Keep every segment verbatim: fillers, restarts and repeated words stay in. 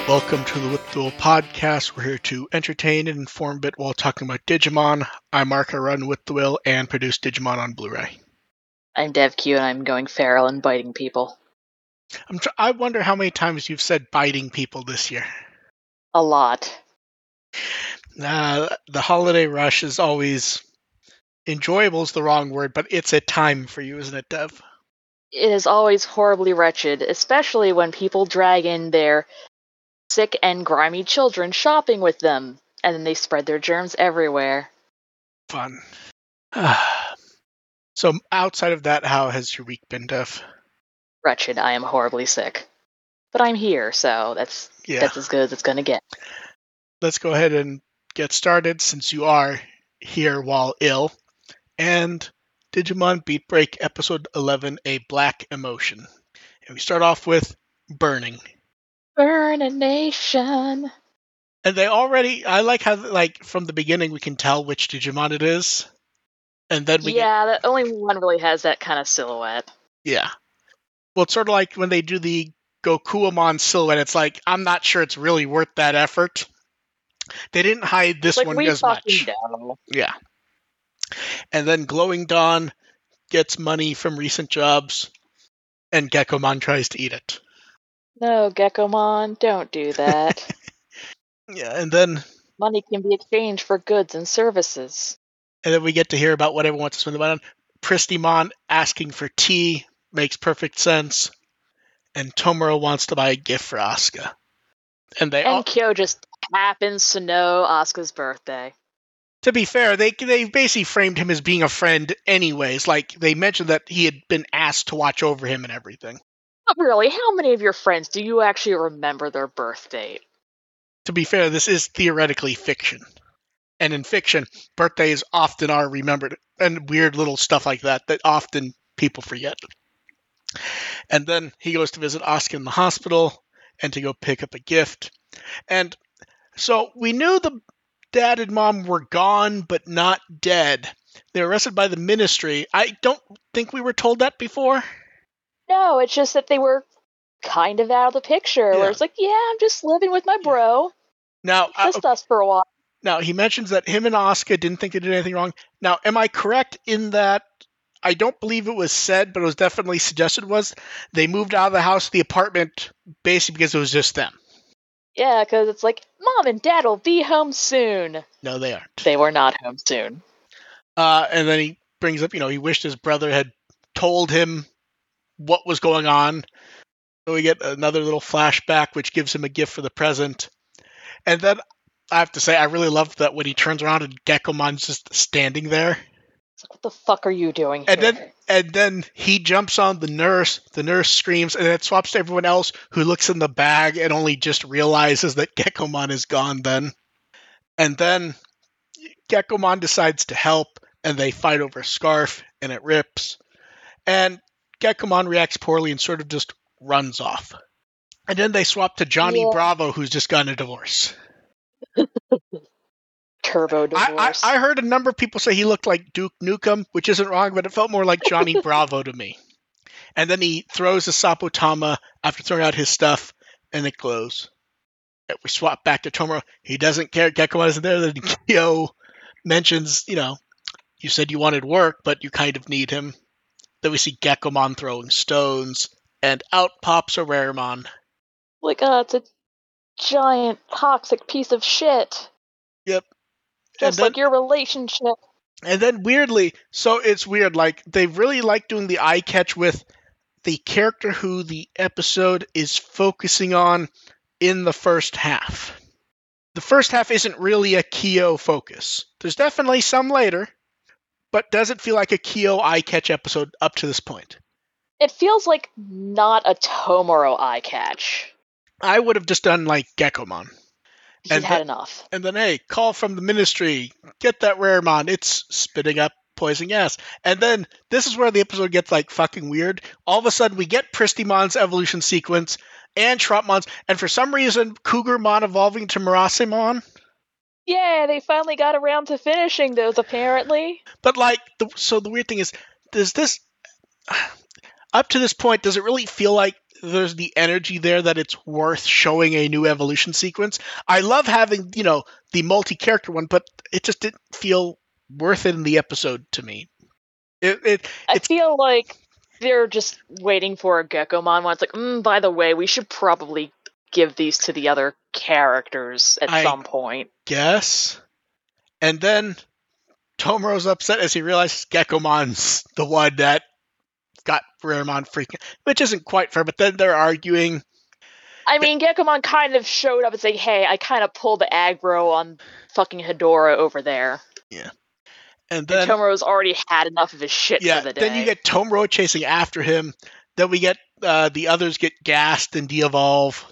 Welcome to the With Duel podcast. We're here to entertain and inform a bit while talking about Digimon. I'm Mark, I run With the Will and produce Digimon on Blu-ray. I'm DevQ and I'm going feral and biting people. I'm tr- I wonder how many times you've said biting people this year. A lot. Uh, the holiday rush is always... enjoyable is the wrong word, but it's a time for you, isn't it, Dev? It is always horribly wretched, especially when people drag in their sick and grimy children shopping with them, and then they spread their germs everywhere. Fun. So, outside of that, how has your week been, Dev? Wretched, I am horribly sick. But I'm here, so that's Yeah. that's as good as it's gonna get. Let's go ahead and get started, since you are here while ill. And Digimon Beat Break Episode eleven, A Black Emotion. And we start off with Burning. Burn a nation. And they already, I like how, like, from the beginning we can tell which Digimon it is. And then we Yeah, get... only one really has that kind of silhouette. Yeah. Well, it's sort of like when they do the Gokuamon silhouette, it's like, I'm not sure it's really worth that effort. They didn't hide this like, one we as much. Down. Yeah. And then Glowing Dawn gets money from recent jobs, and Gekomon tries to eat it. No, Gekomon, don't do that. Yeah, and then... money can be exchanged for goods and services. And then we get to hear about what everyone wants to spend the money on. Pristymon asking for tea makes perfect sense. And Tomura wants to buy a gift for Asuka. And they and all... Kyo just happens to know Asuka's birthday. To be fair, they they basically framed him as being a friend anyways. Like, they mentioned that he had been asked to watch over him and everything. But really, how many of your friends do you actually remember their birth date? To be fair, this is theoretically fiction. And in fiction, birthdays often are remembered. And weird little stuff like that that often people forget. And then he goes to visit Asuka in the hospital and to go pick up a gift. And so we knew the dad and mom were gone, but not dead. They were arrested by the ministry. I don't think we were told that before. No, it's just that they were kind of out of the picture. Yeah. Where it's like, yeah, I'm just living with my bro. Now, just uh, us for a while. Now, he mentions that him and Asuka didn't think they did anything wrong. Now, am I correct in that I don't believe it was said, but it was definitely suggested was they moved out of the house, the apartment, basically because it was just them? Yeah, because it's like, Mom and Dad will be home soon. No, they aren't. They were not home soon. Uh, and then he brings up, you know, he wished his brother had told him what was going on. So we get another little flashback, which gives him a gift for the present. And then I have to say, I really loved that when he turns around and Gekomon's just standing there. It's like, what the fuck are you doing and here? Then, and then he jumps on the nurse, the nurse screams, and it swaps to everyone else who looks in the bag and only just realizes that Gekomon is gone then. And then Gekomon decides to help, and they fight over a scarf, and it rips. And Gekomon reacts poorly and sort of just runs off. And then they swap to Johnny yeah. Bravo, who's just gotten a divorce. Turbo divorce. I, I, I heard a number of people say he looked like Duke Nukem, which isn't wrong, but it felt more like Johnny Bravo to me. And then he throws a Sapotama after throwing out his stuff, and it glows. We swap back to Tomura. He doesn't care. Gekomon isn't there. Then Kyo mentions, you know, you said you wanted work, but you kind of need him. Then we see Gekomon throwing stones, and out pops a Raremon. Like, uh, it's a giant toxic piece of shit. Yep. Just then, like your relationship. And then weirdly, so it's weird, like, they really like doing the eye catch with the character who the episode is focusing on in the first half. The first half isn't really a Kyo focus. There's definitely some later, but doesn't feel like a Kyo eye catch episode up to this point. It feels like not a Tomoro eye catch. I would have just done like Gekomon. He's and had then, enough. And then, hey, call from the ministry. Get that Raremon. It's spitting up poison gas. And then this is where the episode gets like fucking weird. All of a sudden, we get Pristymon's evolution sequence and Shroppmon's, and for some reason, Cougarmon evolving to Murasimon. Yeah, they finally got around to finishing those, apparently. But like, the, so the weird thing is, does this, up to this point, does it really feel like there's the energy there that it's worth showing a new evolution sequence. I love having, you know, the multi-character one, but it just didn't feel worth it in the episode to me. It, it I it's, feel like they're just waiting for a Gekkomon one. It's like, mm, by the way, we should probably give these to the other characters at I some point. Guess. And then Tomoro's upset as he realizes Gekkomon's the one that got Raremonn freaking, which isn't quite fair, but then they're arguing. I mean, Gekkomon kind of showed up and said, hey, I kind of pulled the aggro on fucking Hedora over there. Yeah. And then and Tomoro's already had enough of his shit yeah, for the day. Then you get Tomoro chasing after him. Then we get uh, the others get gassed and de-evolve.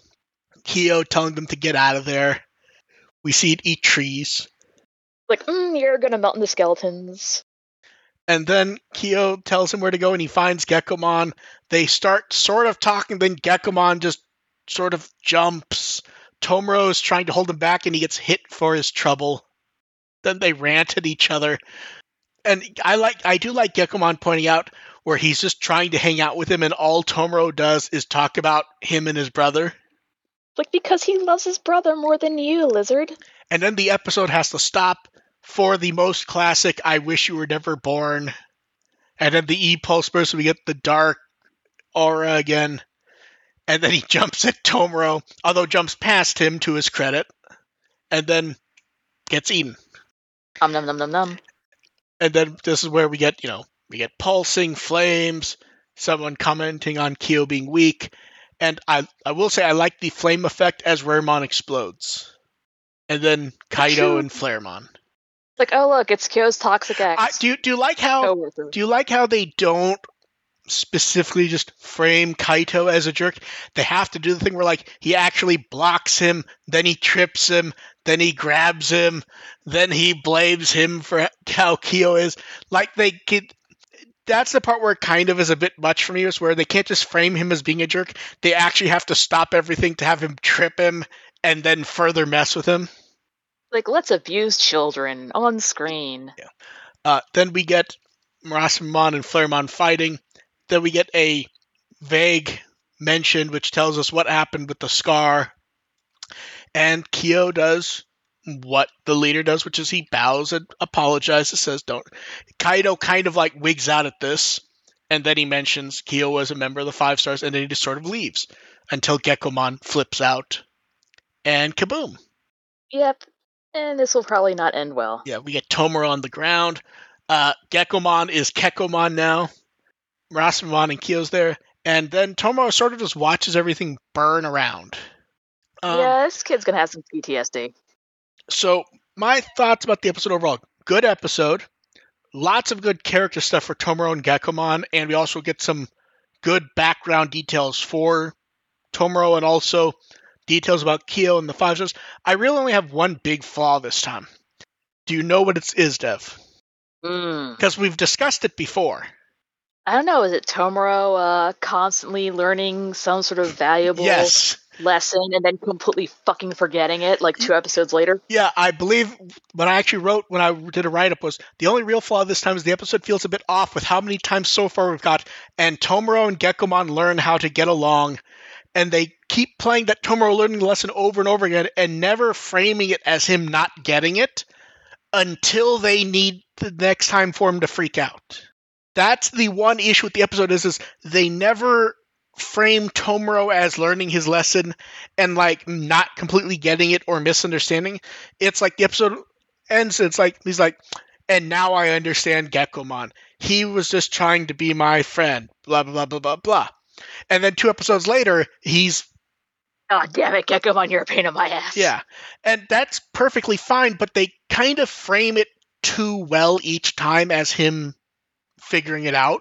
Kyo telling them to get out of there. We see it eat trees. Like, mm, you're gonna melt into skeletons. And then Kyo tells him where to go, and he finds Gekkomon. They start sort of talking, then Gekkomon just sort of jumps. Tomoro's trying to hold him back, and he gets hit for his trouble. Then they rant at each other. And I like, I do like Gekkomon pointing out where he's just trying to hang out with him, and all Tomoro does is talk about him and his brother. Like, because he loves his brother more than you, Lizard. And then the episode has to stop for the most classic, I wish you were never born. And then the E-Pulse burst, we get the dark aura again. And then he jumps at Tomoro, although jumps past him to his credit. And then gets eaten. Um, num, num, num, num. And then this is where we get, you know, we get pulsing, flames, someone commenting on Kyo being weak. And I, I will say I like the flame effect as Raremonn explodes. And then Kaido and Flaremon. Like, oh look, it's Kyo's Toxic X. I, do you do you like how do you like how they don't specifically just frame Kaito as a jerk? They have to do the thing where like he actually blocks him, then he trips him, then he grabs him, then he blames him for how Kyo is. Like they could. That's the part where it kind of is a bit much for me, is where they can't just frame him as being a jerk. They actually have to stop everything to have him trip him and then further mess with him. Like, let's abuse children on screen. Yeah. Uh, then we get Rasmamon and Flaremon fighting. Then we get a vague mention which tells us what happened with the scar. And Kyo does what the leader does, which is he bows and apologizes, says don't. Kaido kind of like wigs out at this, and then he mentions Kyo was a member of the Five Stars, and then he just sort of leaves until Gekkomon flips out. And kaboom. Yep. And this will probably not end well. Yeah, we get Tomoro on the ground. Uh, Gekkomon is Kekkomon now. Rasmamon and Kyo's there. And then Tomoro sort of just watches everything burn around. Um, yeah, this kid's gonna have some P T S D. So, my thoughts about the episode overall. Good episode. Lots of good character stuff for Tomoro and Gekkomon. And we also get some good background details for Tomoro and also details about Kyo and the Five Stars. I really only have one big flaw this time. Do you know what it is, Dev? Because Mm. we've discussed it before. I don't know, is it Tomoro uh, constantly learning some sort of valuable Yes. lesson and then completely fucking forgetting it like two episodes later? Yeah, I believe what I actually wrote when I did a write-up was the only real flaw this time is the episode feels a bit off with how many times so far we've got, and Tomoro and Gekkomon learn how to get along, and they keep playing that Tomoro learning the lesson over and over again and never framing it as him not getting it until they need the next time for him to freak out. That's the one issue with the episode is, is they never frame Tomoro as learning his lesson and like not completely getting it or misunderstanding. It's like the episode ends, it's like he's like, and now I understand Gekkomon. He was just trying to be my friend, blah blah blah blah blah blah. And then two episodes later, he's Oh, damn it, Gekkomon, you're a pain in my ass. yeah. And that's perfectly fine, but they kind of frame it too well each time as him figuring it out.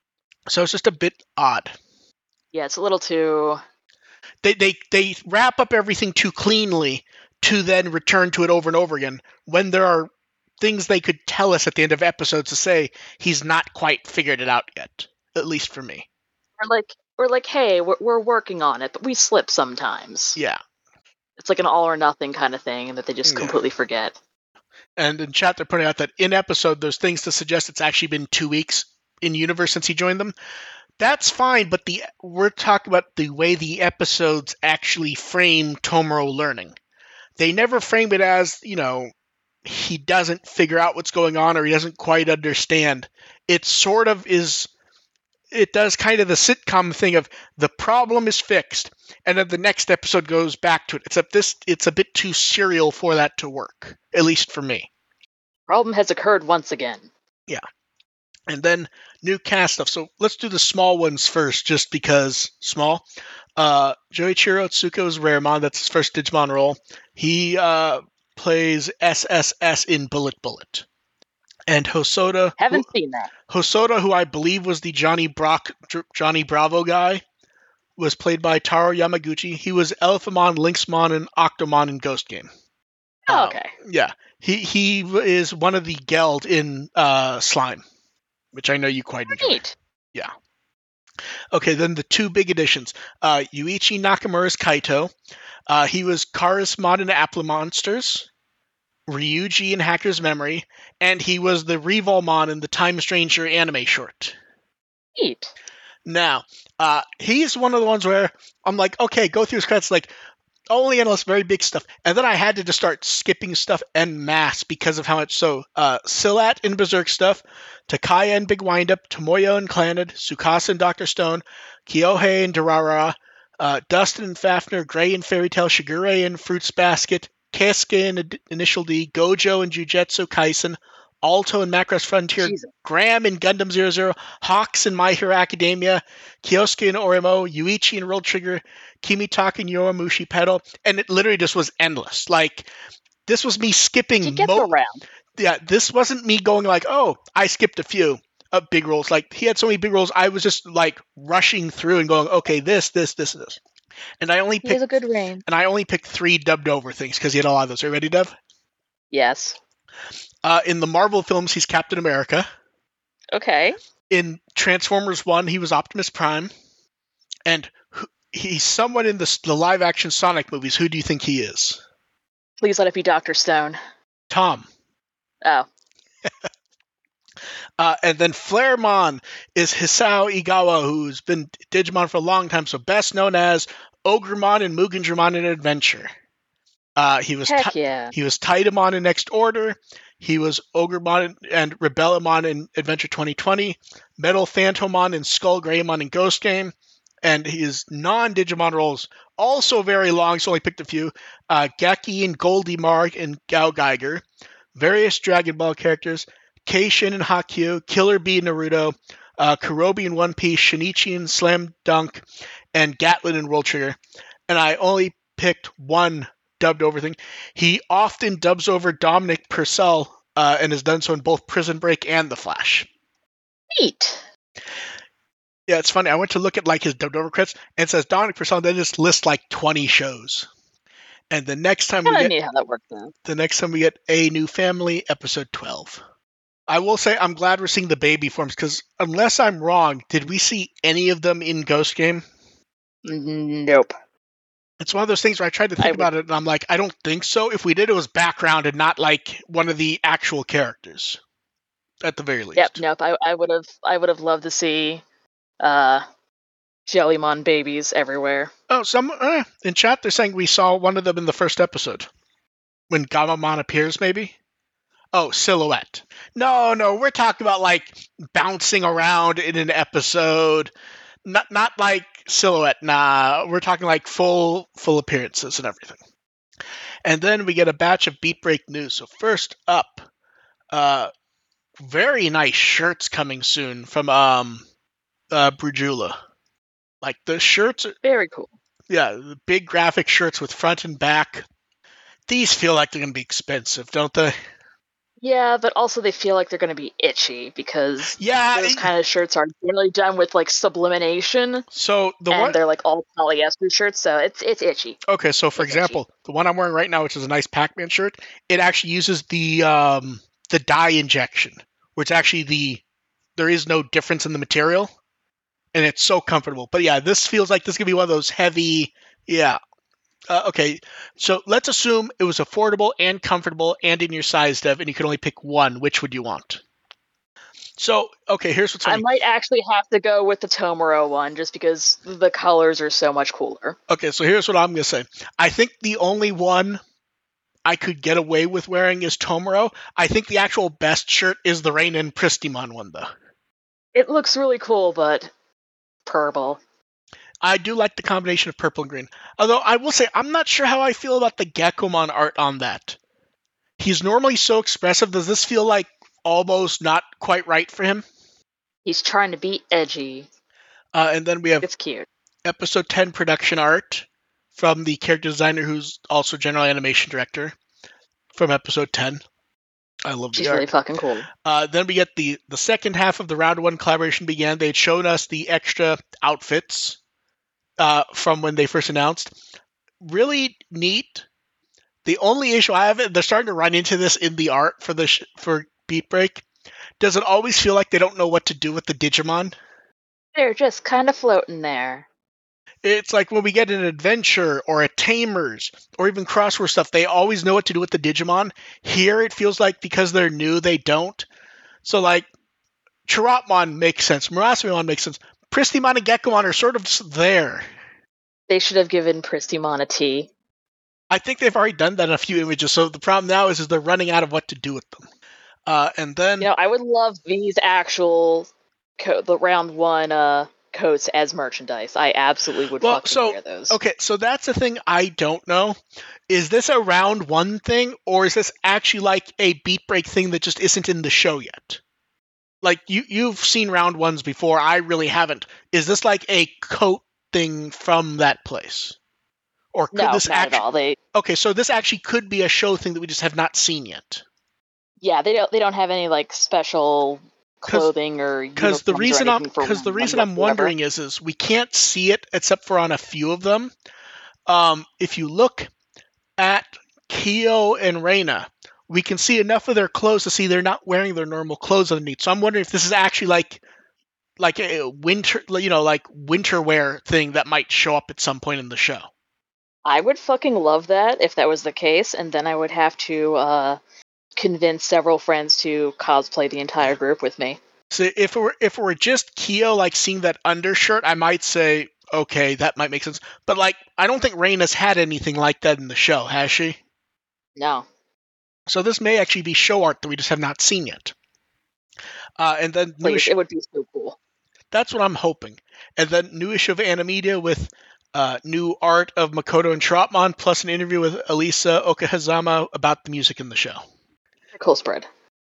So it's just a bit odd. Yeah, it's a little too... They they they wrap up everything too cleanly to then return to it over and over again when there are things they could tell us at the end of episodes to say he's not quite figured it out yet, at least for me. Or like, or like, hey, we're, we're working on it, but we slip sometimes. Yeah. It's like an all or nothing kind of thing that they just Yeah. completely forget. And in chat, they're pointing out that in episode, there's things to suggest it's actually been two weeks in universe since he joined them. That's fine, but the we're talking about the way the episodes actually frame Tomoro learning. They never frame it as, you know, he doesn't figure out what's going on or he doesn't quite understand. It sort of is, it does kind of the sitcom thing of the problem is fixed, and then the next episode goes back to it. Except this, it's a bit too serial for that to work, at least for me. Problem has occurred once again. Yeah. And then new cast stuff. So let's do the small ones first, just because small. Uh, Joichiro Tsuko is Raremonn. That's his first Digimon role. He uh, plays S S S in Bullet Bullet. And Hosoda... Haven't who, seen that. Hosoda, who I believe was the Johnny Brock, Johnny Bravo guy, was played by Taro Yamaguchi. He was Elephantmon, Lynxmon, and Octomon in Ghost Game. Oh, Uh, okay. yeah. He, he is one of the Geld in uh, Slime, which I know you quite enjoy. Neat. Yeah. Okay, then the two big additions. Uh, Yuichi Nakamura's Kaito. Uh, he was Charismon in Apple Monsters, Ryuji in Hacker's Memory, and he was the Revolmon in the Time Stranger anime short. Neat. Now, uh, he's one of the ones where I'm like, okay, go through his credits, like, only endless, very big stuff. And then I had to just start skipping stuff en masse because of how much. So, uh, Silat in Berserk stuff, Takaya in Big Windup, Tomoyo in Clannad, Tsukasa in Doctor Stone, Kyohei in Durarara, uh, Dustin in Fafner, Gray in Fairy Tail, Shigure in Fruits Basket, Keisuke in Ad- Initial D, Gojo in Jujutsu Kaisen, Alto in Macross Frontier, Jesus. Graham in Gundam zero zero, Hawks in My Hero Academia, Kyosuke in Oremo, Yuichi in World Trigger, Kimitaka in Yoramushi Pedal, and it literally just was endless. Like, this was me skipping... He gets mo- around. Yeah, this wasn't me going like, oh, I skipped a few uh, big roles. Like, he had so many big roles, I was just, like, rushing through and going, okay, this, this, this, this. And I only He has picked... a good range. And I only picked three dubbed over things, because he had a lot of those. Are you ready, Dev? Yes. Uh, in the Marvel films, he's Captain America. Okay. In Transformers one, he was Optimus Prime. And who, he's someone in the, the live-action Sonic movies. Who do you think he is? Please let it be Doctor Stone. Tom. Oh. Uh, and then Flaremon is Hisao Igawa, who's been Digimon for a long time, so best known as Ogremon and Mugendramon in Adventure. Uh, he was Heck ti- yeah. he was Titamon in Next Order. He was Ogremon and Rebellamon in Adventure twenty twenty. Metal Phantomon and Skull Greymon in Ghost Game. And his non-Digimon roles, also very long, so I picked a few. Uh, Gaki and Goldie Mark and Gao Geiger. Various Dragon Ball characters. Keishin and Hakyu. Killer Bee in Naruto. Uh, Kurobi in One Piece. Shinichi in Slam Dunk. And Gatlin in World Trigger. And I only picked one dubbed over thing. He often dubs over Dominic Purcell uh, and has done so in both Prison Break and The Flash. Neat. Yeah, it's funny. I went to look at like his dubbed over credits and it says Dominic Purcell, and then just lists like twenty shows. And the next time we Kind of get neat how that worked out. the next time we get A New Family, episode twelve. I will say I'm glad we're seeing the baby forms because unless I'm wrong, did we see any of them in Ghost Game? Nope. It's one of those things where I tried to think I would- about it and I'm like, I don't think so. If we did, it was background and not like one of the actual characters. At the very least. Yep. Nope. I I would have I would have loved to see uh Jellymon babies everywhere. Oh, some uh, in chat they're saying we saw one of them in the first episode. When Gamamon appears, maybe? Oh, Silhouette. No, no, we're talking about like bouncing around in an episode. Not not like Silhouette, nah. We're talking like full full appearances and everything. And then we get a batch of Beat Break news. So first up, uh very nice shirts coming soon from um uh Brujula. Like the shirts are, Very cool. yeah, the big graphic shirts with front and back. These feel like they're going to be expensive, don't they? Yeah, but also they feel like they're going to be itchy because Yeah. those it- kind of shirts are generally done with like sublimination, so the and one, they're like all polyester shirts, so it's it's itchy. okay, so for it's itchy. example, the one I'm wearing right now, which is a nice Pac-Man shirt, it actually uses the um the dye injection, which actually the there is no difference in the material, and it's so comfortable. But yeah, this feels like this could be one of those heavy, yeah. Uh, okay, so let's assume it was affordable and comfortable and in your size, Dev, and you could only pick one. Which would you want? So, okay, here's what's I funny. might actually have to go with the Tomoro one just because the colors are so much cooler. Okay, so here's what I'm going to say. I think the only one I could get away with wearing is Tomoro. I think the actual best shirt is the Rain and Pristimon one, though. It looks really cool, but purple. I do like the combination of purple and green. Although, I will say, I'm not sure how I feel about the Gekomon art on that. He's normally so expressive. Does this feel like almost not quite right for him? He's trying to be edgy. Uh, and then we have It's cute. episode ten production art from the character designer who's also general animation director from episode ten. I love the She's art. really fucking cool. Uh, then we get the, the second half of the round one collaboration began. They had shown us the extra outfits uh, from when they first announced. Really neat. The only issue I have, they're starting to run into this in the art for the sh- for Beat Break. Does it always feel like they don't know what to do with the Digimon? They're just kind of floating there. It's like when we get an adventure or a Tamers or even crossword stuff, they always know what to do with the Digimon. Here, it feels like because they're new, they don't. So, like, Chirapmon makes sense. Murasumon makes sense. Pristimon and Gekomon are sort of just there. They should have given Pristimon a T. I think they've already done that in a few images, so the problem now is, is they're running out of what to do with them. Uh, and then... You know, I would love these actual, co- the round one uh, coats as merchandise. I absolutely would well, fucking so, wear those. Okay, so that's the thing I don't know. Is this a round one thing, or is this actually like a Beat Break thing that just isn't in the show yet? Like, you, you've seen round ones before, I really haven't. Is this like a coat thing from that place? Or could no, this not actu- at all. They, Okay, so this actually could be a show thing that we just have not seen yet. yeah, they don't. They don't have any like special clothing or Because the reason I'm because the reason I'm whatsoever. wondering is is we can't see it except for on a few of them. Um, if you look at Kyo and Reina, we can see enough of their clothes to see they're not wearing their normal clothes underneath. So I'm wondering if this is actually like like a winter, you know, like winter wear thing that might show up at some point in the show. I would fucking love that if that was the case, and then I would have to uh, convince several friends to cosplay the entire group with me. So if it were if it were just Kyo like seeing that undershirt, I might say, okay, that might make sense. But like, I don't think Reina's had anything like that in the show, has she? No. So this may actually be show art that we just have not seen yet. Uh, and then Please, newish, it would be so cool. That's what I'm hoping. And then new issue of Animedia with uh, new art of Makoto and Chirapmon, plus an interview with Elisa Okahazama about the music in the show. Cool spread.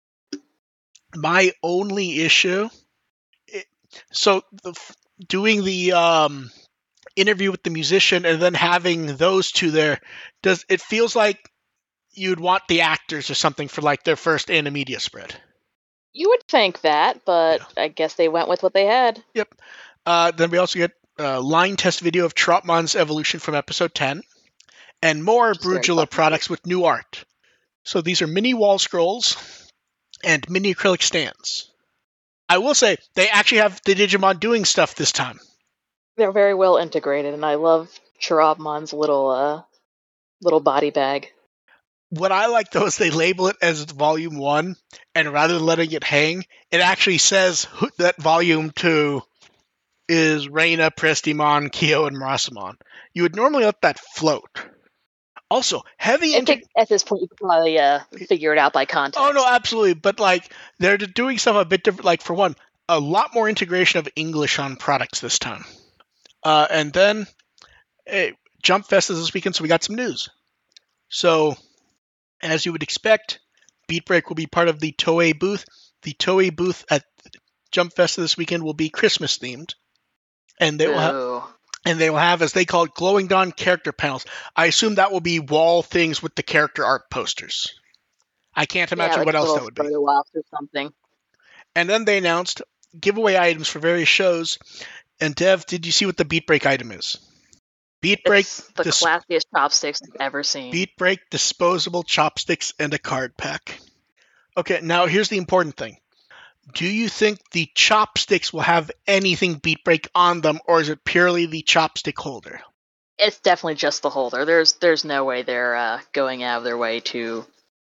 My only issue, it, so the, doing the um, interview with the musician and then having those two there, does it feels like you'd want the actors or something for like their first Animedia spread. You would think that, but Yeah. I guess they went with what they had. Yep. Uh, then we also get a line test video of Chirapmon's evolution from episode ten, and more Just very Brugula fucking products with new art. So these are mini wall scrolls and mini acrylic stands. I will say, they actually have the Digimon doing stuff this time. They're very well integrated, and I love Chirapmon's little uh, little body bag. What I like, though, is they label it as Volume one, and rather than letting it hang, it actually says who, that Volume two is Reina, Pristimon, Kyo, and Murasumon. You would normally let that float. Also, heavy... I inter- think at this point you could probably uh, figure it out by context. Oh, no, absolutely. But, like, they're doing stuff a bit different. Like, for one, a lot more integration of English on products this time. Uh, and then, hey, Jump Fest is this weekend, so we got some news. So, as you would expect, Beat Break will be part of the Toei booth. The Toei booth at Jump Fest this weekend will be Christmas themed. And they will have... Ooh. And they will have, as they call it, glowing dawn character panels. I assume that will be wall things with the character art posters. I can't imagine yeah, like what else little that would be. photo ops or something. And then they announced giveaway items for various shows. And Dev, did you see what the Beat Break item is? Beat Break, It's the dis- classiest chopsticks I've ever seen. Beat Break disposable chopsticks and a card pack. Okay, now here's the important thing. Do you think the chopsticks will have anything Beat Break on them, or is it purely the chopstick holder? It's definitely just the holder. There's there's no way they're uh, going out of their way to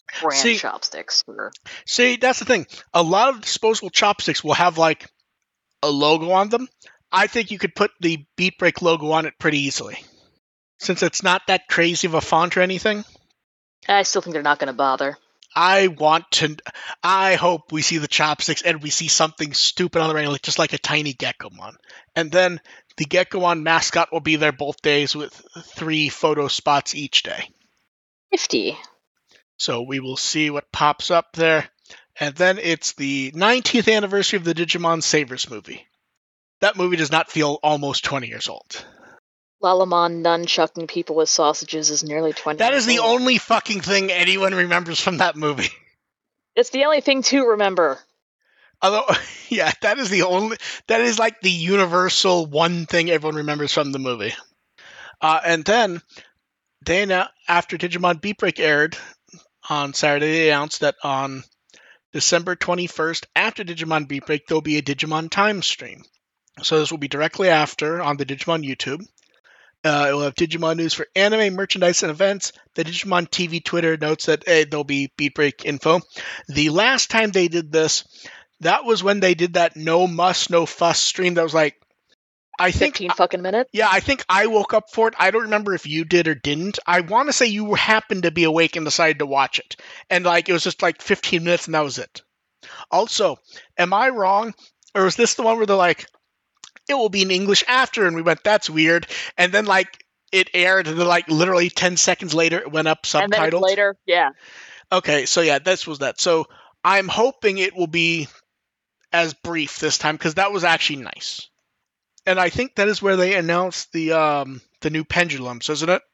brand See- chopsticks. For... See, that's the thing. A lot of disposable chopsticks will have like a logo on them. I think you could put the Beat Break logo on it pretty easily, since it's not that crazy of a font or anything. I still think they're not going to bother. I want to. I hope we see the chopsticks and we see something stupid on the right, like just like a tiny Gekomon, and then the Gekomon mascot will be there both days with three photo spots each day. Fifty. So we will see what pops up there, and then it's the nineteenth anniversary of the Digimon Savers movie. That movie does not feel almost twenty years old. Lalamon nunchucking people with sausages is nearly twenty. That is the years old. only fucking thing anyone remembers from that movie. It's the only thing to remember. Although, yeah, that is the only, that is like the universal one thing everyone remembers from the movie. Uh, and then, they annou- after Digimon Beat Break aired on Saturday, they announced that on December twenty-first, after Digimon Beat Break, there'll be a Digimon time stream. So this will be directly after on the Digimon YouTube. Uh, it will have Digimon news for anime, merchandise, and events. The Digimon T V Twitter notes that hey, there'll be Beat Break info. The last time they did this, that was when they did that no muss, no fuss stream that was like, I think... fifteen fucking minutes? Yeah, I think I woke up for it. I don't remember if you did or didn't. I want to say you happened to be awake and decided to watch it. And like it was just like fifteen minutes and that was it. Also, am I wrong? Or is this the one where they're like, it will be in English after, and we went, that's weird. And then, like, it aired, and then, like, literally ten seconds later, it went up subtitled. And then later, yeah. Okay, so yeah, this was that. So I'm hoping it will be as brief this time, because that was actually nice. And I think that is where they announced the um the new pendulums, isn't it?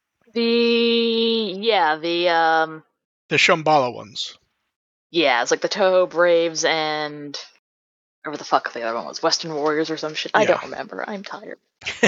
The, yeah, the, um... The Shambhala ones. Yeah, it's like the Toho Braves and... whatever the fuck the other one was, Western Warriors or some shit. I Yeah. don't remember. I'm tired.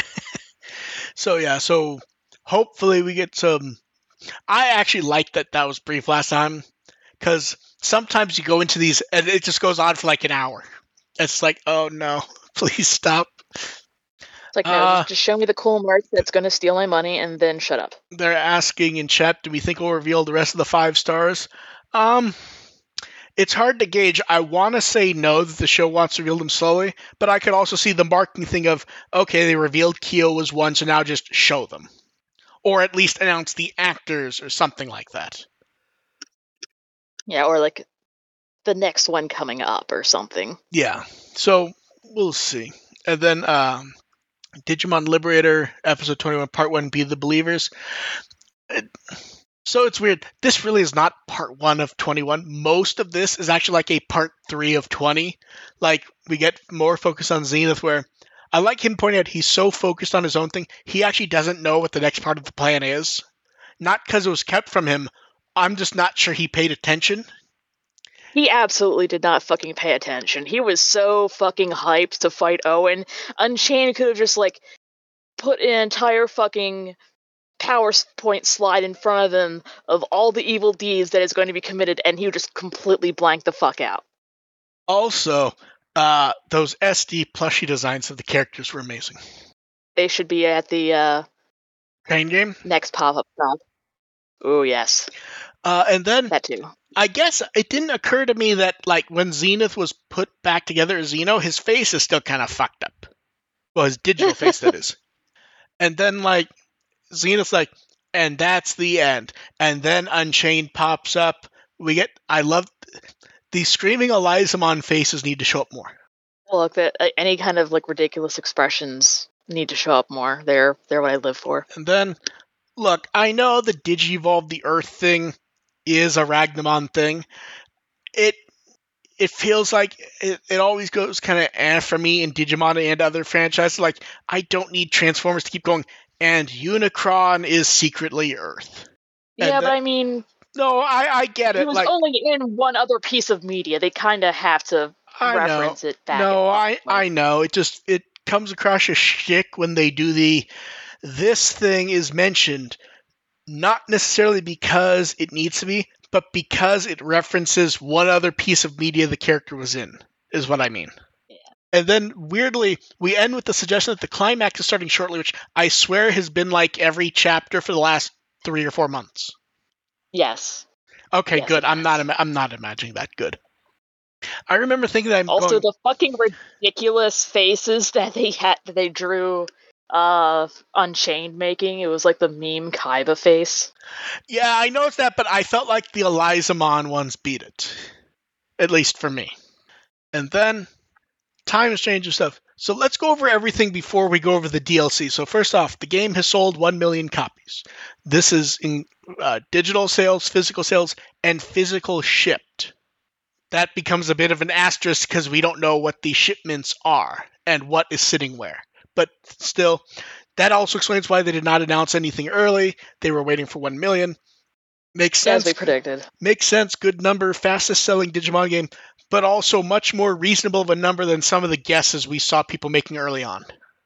So yeah, so hopefully we get some... I actually liked that that was brief last time, because sometimes you go into these and it just goes on for like an hour. It's like, oh no, please stop. It's like, no, Uh, just, just show me the cool merch that's going to steal my money and then shut up. They're asking in chat, do we think we'll reveal the rest of the five stars? Um... It's hard to gauge. I want to say no, that the show wants to reveal them slowly, but I could also see the marketing thing of, okay, they revealed Kyo was one, so now just show them. Or at least announce the actors or something like that. Yeah, or like the next one coming up or something. Yeah, so we'll see. And then um, Digimon Liberator, Episode twenty-one, Part one, Be the Believers. It, So it's weird. This really is not part one of twenty-one. Most of this is actually like a part three of twenty. Like, we get more focus on Zenith, where I like him pointing out he's so focused on his own thing, he actually doesn't know what the next part of the plan is. Not because it was kept from him. I'm just not sure he paid attention. He absolutely did not fucking pay attention. He was so fucking hyped to fight Owen. Unchained could have just, like, put an entire fucking PowerPoint slide in front of him of all the evil deeds that is going to be committed, and he would just completely blank the fuck out. Also, uh, those S D plushie designs of the characters were amazing. They should be at the uh, Pain game? next pop-up shop. Oh, yes. Uh, and then, That too. I guess it didn't occur to me that, like, when Zenith was put back together as Xeno, his face is still kind of fucked up. Well, his digital face, that is. And then, like, Zenith's like, and that's the end. And then Unchained pops up. We get, I love, the screaming Elizamon faces need to show up more. Well, look, that uh, any kind of, like, ridiculous expressions need to show up more. They're, they're what I live for. And then, look, I know the Digivolve the Earth thing is a Ragnamon thing. It it feels like it, it always goes kind of eh for me in Digimon and other franchises. Like, I don't need Transformers to keep going, and Unicron is secretly Earth. And Yeah, that- but I mean, No, I, I get it it. was Like, only in one other piece of media. They kind of have to I know. reference it back. No, and I, forth. I know. It just it comes across as shtick when they do the this thing is mentioned, not necessarily because it needs to be, but because it references one other piece of media the character was in, is what I mean. Yeah. And then, weirdly, we end with the suggestion that the climax is starting shortly, which I swear has been like every chapter for the last three or four months. Yes. Okay, Yes, good. it I'm not. has. Ima- I'm not imagining that good. I remember thinking that I'm Also, going. the fucking ridiculous faces that they had that they drew uh Unchained making. It was like the meme Kaiba face. Yeah, I noticed that, but I felt like the Elizamon ones beat it, at least for me. And then time is changing stuff. So let's go over everything before we go over the D L C. So first off, the game has sold one million copies. This is in uh, digital sales, physical sales, and physical shipped. That becomes a bit of an asterisk because we don't know what the shipments are and what is sitting where. But still, that also explains why they did not announce anything early. They were waiting for one million. Makes sense. As we predicted. Makes sense. Good number. Fastest selling Digimon game, but also much more reasonable of a number than some of the guesses we saw people making early on.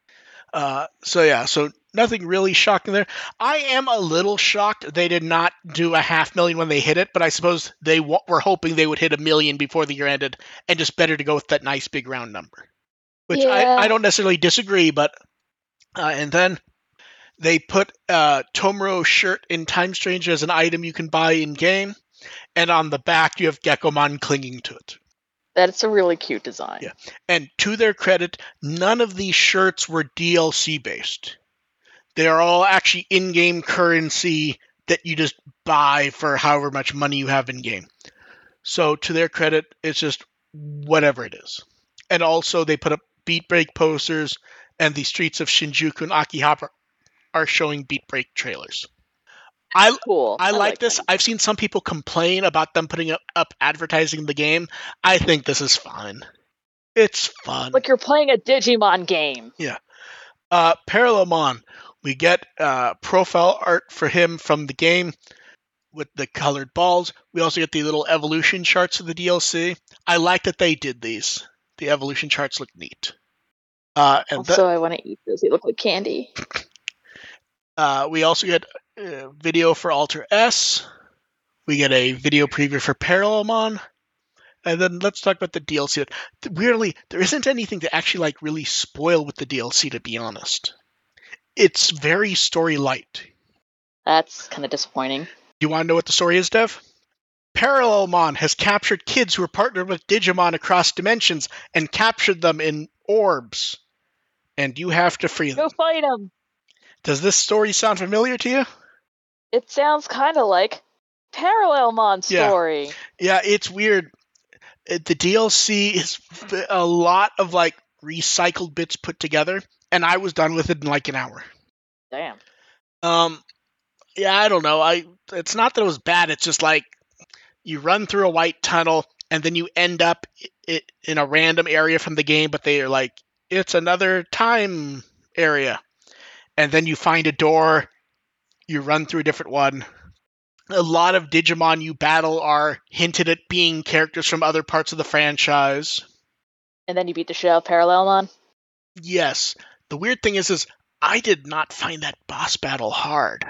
Uh, so yeah, so nothing really shocking there. I am a little shocked they did not do a half million when they hit it, but I suppose they w- were hoping they would hit a million before the year ended, and just better to go with that nice big round number. Which Yeah. I, I don't necessarily disagree, but uh, and then they put uh, Tomoro's shirt in Time Strange as an item you can buy in game, and on the back you have Gekomon clinging to it. That's a really cute design. Yeah. And to their credit, none of these shirts were D L C based. They are all actually in-game currency that you just buy for however much money you have in game. So to their credit, it's just whatever it is. And also they put up Beat Break posters, and the streets of Shinjuku and Akihabara are showing Beat Break trailers. I Cool. I, I like, like this. that. I've seen some people complain about them putting up, up advertising the game. I think this is fine. It's fun. Like you're playing a Digimon game. Yeah. Uh, Parallelmon. We get uh, profile art for him from the game with the colored balls. We also get the little evolution charts of the D L C. I like that they did these. The evolution charts look neat. Uh, and Also, I want to eat those. They look like candy. uh, we also get uh, video for Alter S. We get a video preview for Parallelmon. And then let's talk about the D L C. Weirdly, there isn't anything to actually like really spoil with the D L C, to be honest. It's very story light. That's kind of disappointing. Do you want to know what the story is, Dev? Parallelmon has captured kids who are partnered with Digimon across dimensions and captured them in orbs. And you have to free them. Go fight them! Does this story sound familiar to you? It sounds kind of like Parallelmon story. Yeah, yeah, it's weird. The D L C is a lot of like recycled bits put together, and I was done with it in like an hour. Damn. Um, yeah, I don't know. I it's not that it was bad. It's just like you run through a white tunnel, and then you end up it, in a random area from the game, but they are like, it's another time area. And then you find a door, you run through a different one. A lot of Digimon you battle are hinted at being characters from other parts of the franchise. And then you beat the shit out of Parallelmon? Yes. The weird thing is, is I did not find that boss battle hard.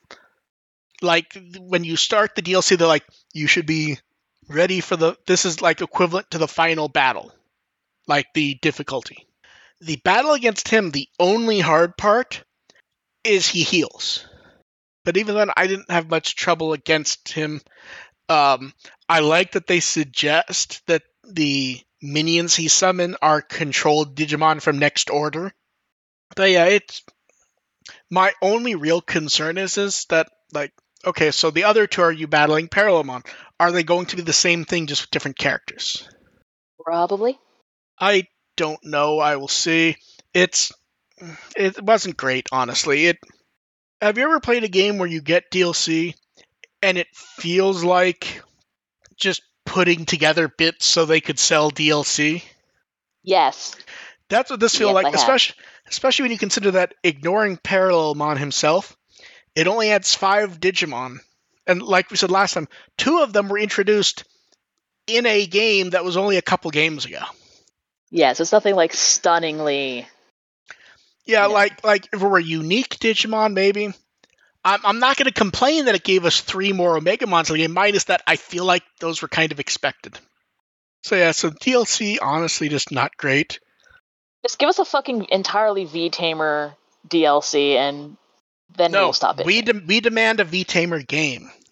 Like, when you start the D L C, they're like, you should be ready for the... This is, like, equivalent to the final battle. Like, the difficulty. The battle against him, the only hard part is he heals. But even then, I didn't have much trouble against him. Um, I like that they suggest that the minions he summoned are controlled Digimon from Next Order. But yeah, it's... My only real concern is, is that, like, okay, so the other two are you battling Parallelmon. Are they going to be the same thing, just with different characters? Probably. I don't know. I will see. It's... It wasn't great, honestly. It... Have you ever played a game where you get D L C and it feels like just putting together bits so they could sell D L C? Yes. That's what this feels Yes, I like, have. especially especially when you consider that, ignoring Parallelmon himself, it only adds five Digimon. And like we said last time, two of them were introduced in a game that was only a couple games ago. Yes, it's nothing like stunningly... Yeah, No. like like if it were unique Digimon, maybe. I'm, I'm not going to complain that it gave us three more Omegamons in the game, minus that I feel like those were kind of expected. So yeah, so D L C, honestly, just not great. Just give us a fucking entirely V-Tamer D L C, and then No, we'll stop it. we de- we demand a V-Tamer game.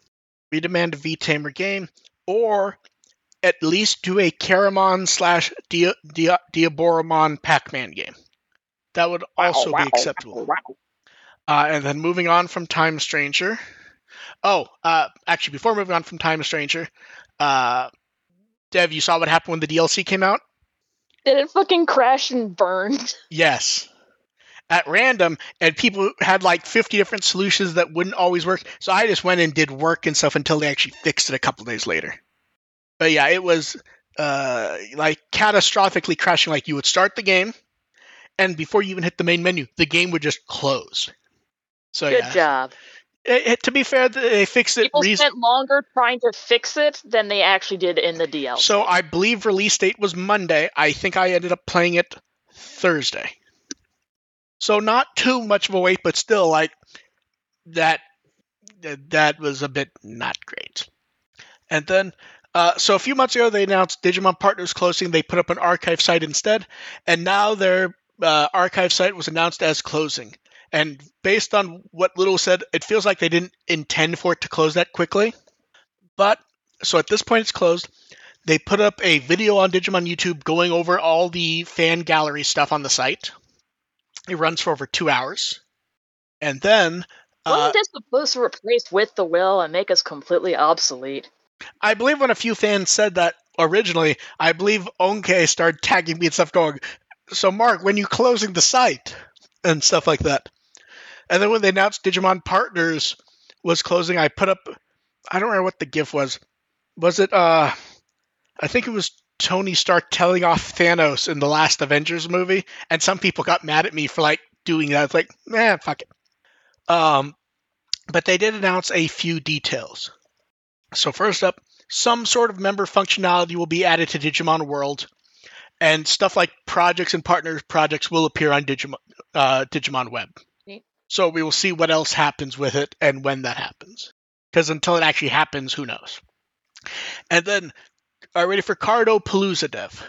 redemand a V-Tamer game, or at least do a Karamon slash Dia- Dia- Diaboromon Pac-Man game. That would also wow, be wow, acceptable. wow. Uh, and then moving on from Time Stranger. Oh, uh, actually, before moving on from Time Stranger, uh, Dev, you saw what happened when the D L C came out? Did it fucking crash and burn? Yes. At random, and people had like fifty different solutions that wouldn't always work. So I just went and did work and stuff until they actually fixed it a couple days later. But yeah, it was uh, like catastrophically crashing. Like you would start the game, and before you even hit the main menu, the game would just close. So Good yeah. job. It, it, to be fair, they fixed it. People re- spent longer trying to fix it than they actually did in the D L C. So I believe release date was Monday. I think I ended up playing it Thursday. So not too much of a wait, but still, like that. That was a bit not great. And then, uh, so a few months ago, they announced Digimon Partners closing. They put up an archive site instead, and now their uh, archive site was announced as closing. And based on what Little said, it feels like they didn't intend for it to close that quickly. But, so at this point it's closed. They put up a video on Digimon YouTube going over all the fan gallery stuff on the site. It runs for over two hours. And then... Wasn't uh, this supposed to replace With the Will and make us completely obsolete? I believe when a few fans said that originally, I believe Onke started tagging me and stuff going, so Mark, when you closing the site? And stuff like that. And then when they announced Digimon Partners was closing, I put up, I don't remember what the GIF was. Was it, uh, I think it was Tony Stark telling off Thanos in the last Avengers movie, and some people got mad at me for, like, doing that. It's like, man, fuck it. Um, but they did announce a few details. So first up, some sort of member functionality will be added to Digimon World, and stuff like projects and partner projects will appear on Digimon, uh, Digimon Web. Neat. So we will see what else happens with it and when that happens. Because until it actually happens, who knows? And then, are you ready for Cardopalooza, Dev?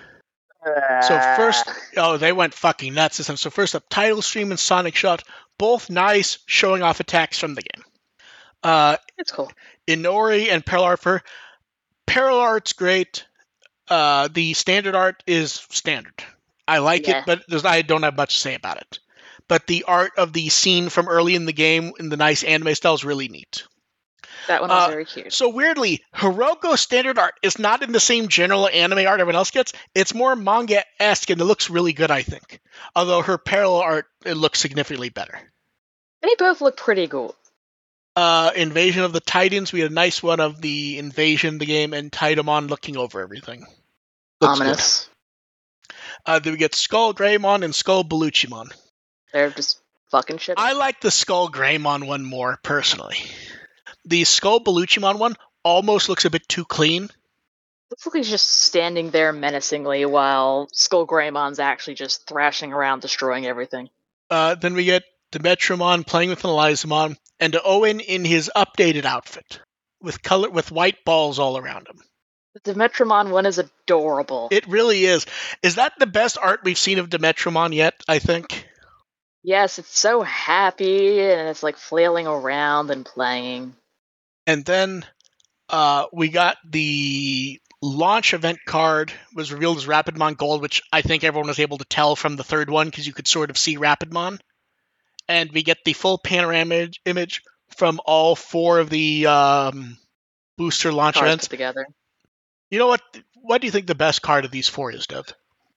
So first, oh, they went fucking nuts this time. So first up, Title Stream and Sonic Shot, both nice, showing off attacks from the game. Uh, It's cool. Inori and Parallel Art for Parallel Art's great. Uh, the standard art is standard. I like Yeah. it, but there's, I don't have much to say about it. But the art of the scene from early in the game in the nice anime style is really neat. That one was Uh, very cute. So weirdly, Hiroko's standard art is not in the same general anime art everyone else gets. It's more manga-esque, and it looks really good, I think. Although her parallel art, it looks significantly better. They both look pretty cool. Uh, Invasion of the Titans, we had a nice one of the invasion of the game, and Titamon looking over everything. Looks Ominous. good. Uh, then we get Skull Greymon and Skull Bellucimon. They're just fucking shit. I like the Skull Greymon one more, personally. The Skull Bellucimon one almost looks a bit too clean. Looks like he's just standing there menacingly while Skull Greymon's actually just thrashing around, destroying everything. Uh, then we get Dimetromon playing with an Elizamon, and Owen in his updated outfit, with color with white balls all around him. The Dimetromon one is adorable. It really is. Is that the best art we've seen of Dimetromon yet, I think? Yes, it's so happy, and it's like flailing around and playing. And then uh, we got the launch event card was revealed as Rapidmon Gold, which I think everyone was able to tell from the third one because you could sort of see Rapidmon. And we get the full panorama image, image from all four of the um, booster launch Cards events. put together. You know what? What do you think the best card of these four is, Dev?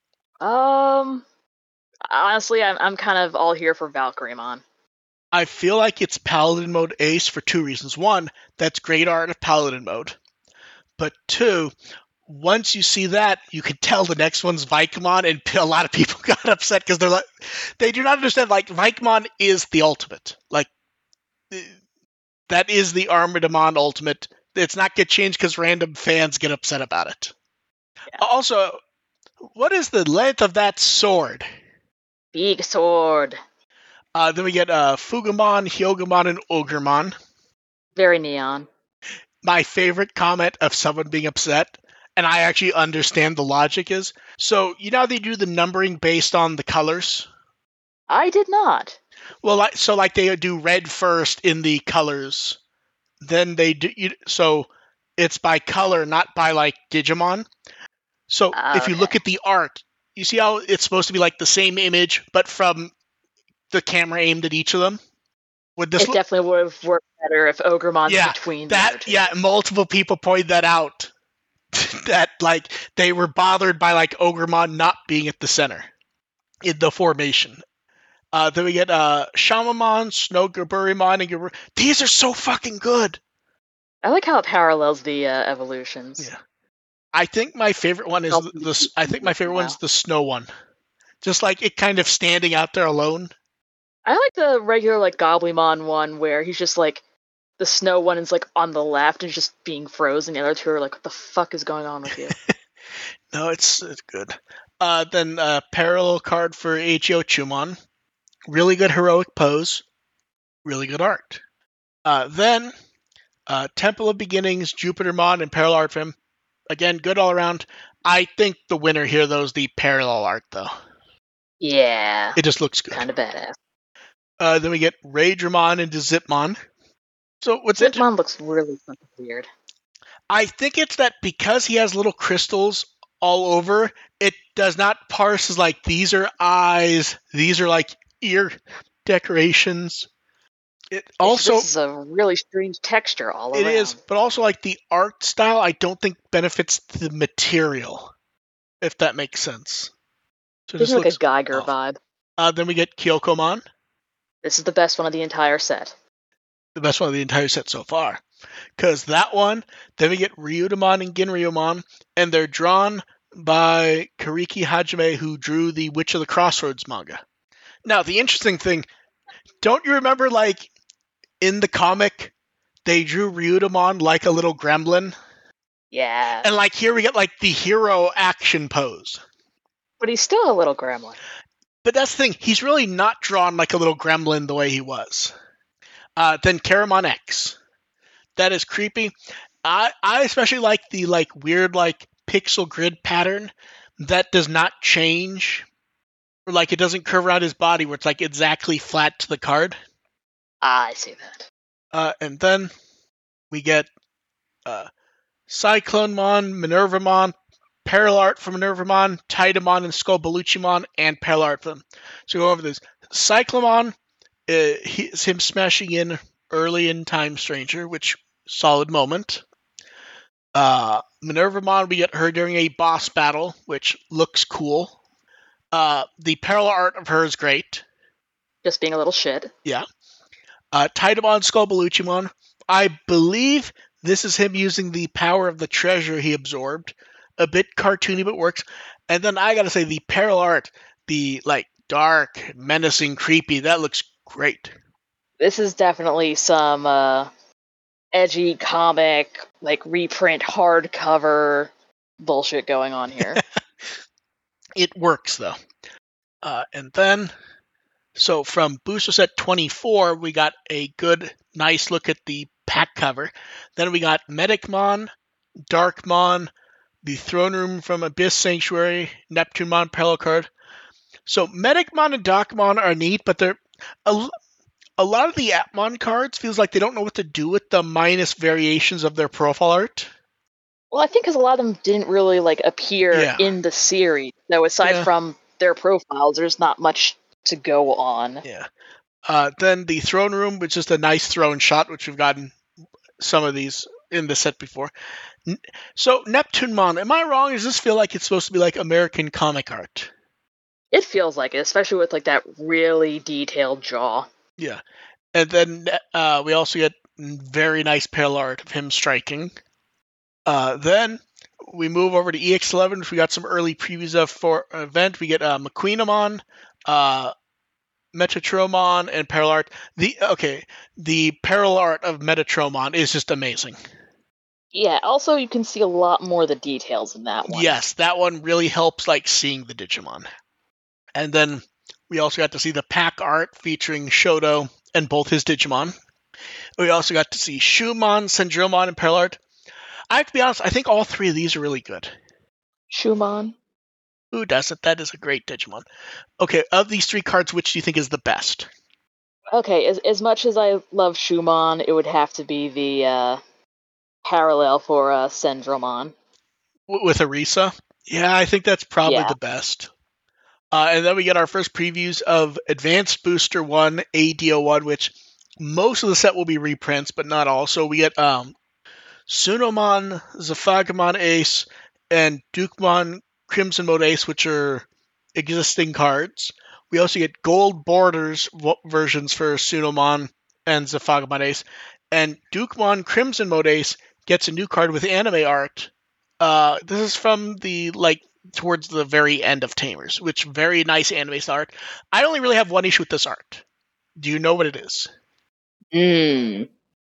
Um, honestly, I'm I'm kind of all here for Valkyriemon. I feel like it's Paladin mode ace for two reasons. One, that's great art of Paladin mode. But two, once you see that, you can tell the next one's Vikemon, and a lot of people got upset because they're like, they do not understand. Like, Vikemon is the ultimate. Like, that is the Armadamon ultimate. It's not get changed because random fans get upset about it. Yeah. Also, what is the length of that sword? Big sword. Uh, then we get uh, Fugamon, Hyogamon, and Ogremon. Very neon. My favorite comment of someone being upset, and I actually understand the logic is, so you know how they do the numbering based on the colors? I did not. Well, like, so like they do red first in the colors then they do. You, so it's by color, not by like Digimon. So Ah, if you look okay. at the art, you see how it's supposed to be like the same image, but from the camera aimed at each of them. Would this It look? definitely would have worked better if Ogremon's Yeah, between the that. other two. Yeah, multiple people pointed that out. That like they were bothered by like Ogremon not being at the center in the formation. Uh, then we get uh, Shamamon, Snowguburimon, and Gabur- these are so fucking good. I like how it parallels the uh, evolutions. Yeah, I think my favorite one is the, the. I think my favorite one's the Snow one. Just like it kind of standing out there alone. I like the regular like Goblimon one where he's just like the snow one is like on the left and just being frozen. The other two are like, what the fuck is going on with you? No, it's it's good. Uh, then uh, parallel card for Eijyo Chumon. Really good heroic pose. Really good art. Uh, then uh, Temple of Beginnings, Jupitermon, and parallel art for him. Again, good all around. I think the winner here, though, is the parallel art, though. Yeah. It just looks good. Kind of badass. Uh, then we get Raidramon into Zipmon. So what's Zipmon inter- looks really fucking weird. I think it's that because he has little crystals all over, it does not parse as like these are eyes, these are like ear decorations. It also this is a really strange texture all it around. is, but also like the art style, I don't think benefits the material, if that makes sense. So Gives this me like looks a Geiger off. vibe. Uh, then we get Kyokomon, This is the best one of the entire set. the best one of the entire set so far. Because that one, then we get Ryudomon and Ginryumon, and they're drawn by Kariki Hajime, who drew the Witch of the Crossroads manga. Now, the interesting thing, don't you remember, like, in the comic, they drew Ryudomon like a little gremlin? Yeah. And, like, here we get, like, the hero action pose. But he's still a little gremlin. But that's the thing, he's really not drawn like a little gremlin the way he was. Uh, then Keramon X. That is creepy. I I especially like the like weird like pixel grid pattern that does not change, or like it doesn't curve around his body where it's like exactly flat to the card. Ah, I see that. Uh, and then we get uh, Cyclonemon, Minervamon, parallel art for Minervamon, Titamon, and Skullbaluchimon, and parallel art for them. So go over this. Cyclomon uh, is him smashing in early in Time Stranger, which solid moment. Uh, Minervamon, we get her during a boss battle, which looks cool. Uh, the parallel art of her is great. Just being a little shit. Yeah. Uh, Titamon, Skullbaluchimon. I believe this is him using the power of the treasure he absorbed. A bit cartoony, but works. And then I gotta say, the parallel art, the like dark, menacing, creepy, that looks great. This is definitely some uh, edgy comic, like reprint hardcover bullshit going on here. It works though. Uh, and then, so from Booster Set twenty-four, we got a good, nice look at the pack cover. Then we got Medicmon, Darkmon, the Throne Room from Abyss Sanctuary, Neptunemon parallel card. So Medicmon and Darkmon are neat, but they're a, a lot of the Atmon cards feels like they don't know what to do with the minus variations of their profile art. Well, I think because a lot of them didn't really like appear Yeah. in the series. So aside Yeah. from their profiles, there's not much to go on. Yeah. Uh, then the Throne Room, which is a nice throne shot, which we've gotten some of these in the set before. N- so Neptunemon, am I wrong? Does this feel like it's supposed to be like American comic art? It feels like it, especially with like that really detailed jaw. Yeah. And then uh, we also get very nice parallel art of him striking. Uh, then we move over to E X eleven, which we got some early previews of for an event. We get uh, McQueenamon, uh, Metatromon, and parallel art. The okay, the parallel art of Metatromon is just amazing. Yeah, also you can see a lot more of the details in that one. Yes, that one really helps like seeing the Digimon. And then we also got to see the pack art featuring Shoto and both his Digimon. We also got to see Shumon, Sendromon, and parallel art. I have to be honest, I think all three of these are really good. Shumon. Who doesn't? That is a great Digimon. Okay, of these three cards, which do you think is the best? Okay, as as much as I love Shumon, it would have to be the uh, parallel for uh, Sendromon. W- with Arisa. Yeah, I think that's probably Yeah. the best. Uh, and then we get our first previews of Advanced Booster one, A D O one, which most of the set will be reprints, but not all. So we get um, Sunomon, Zafagamon Ace, and Dukemon Crimson Mode Ace, which are existing cards. We also get gold borders v- versions for Sunomon and Zafagamon Ace. And Dukemon Crimson Mode Ace gets a new card with anime art. Uh, this is from the, like, towards the very end of Tamers, which very nice anime art. I only really have one issue with this art. Do you know what it is? Mm.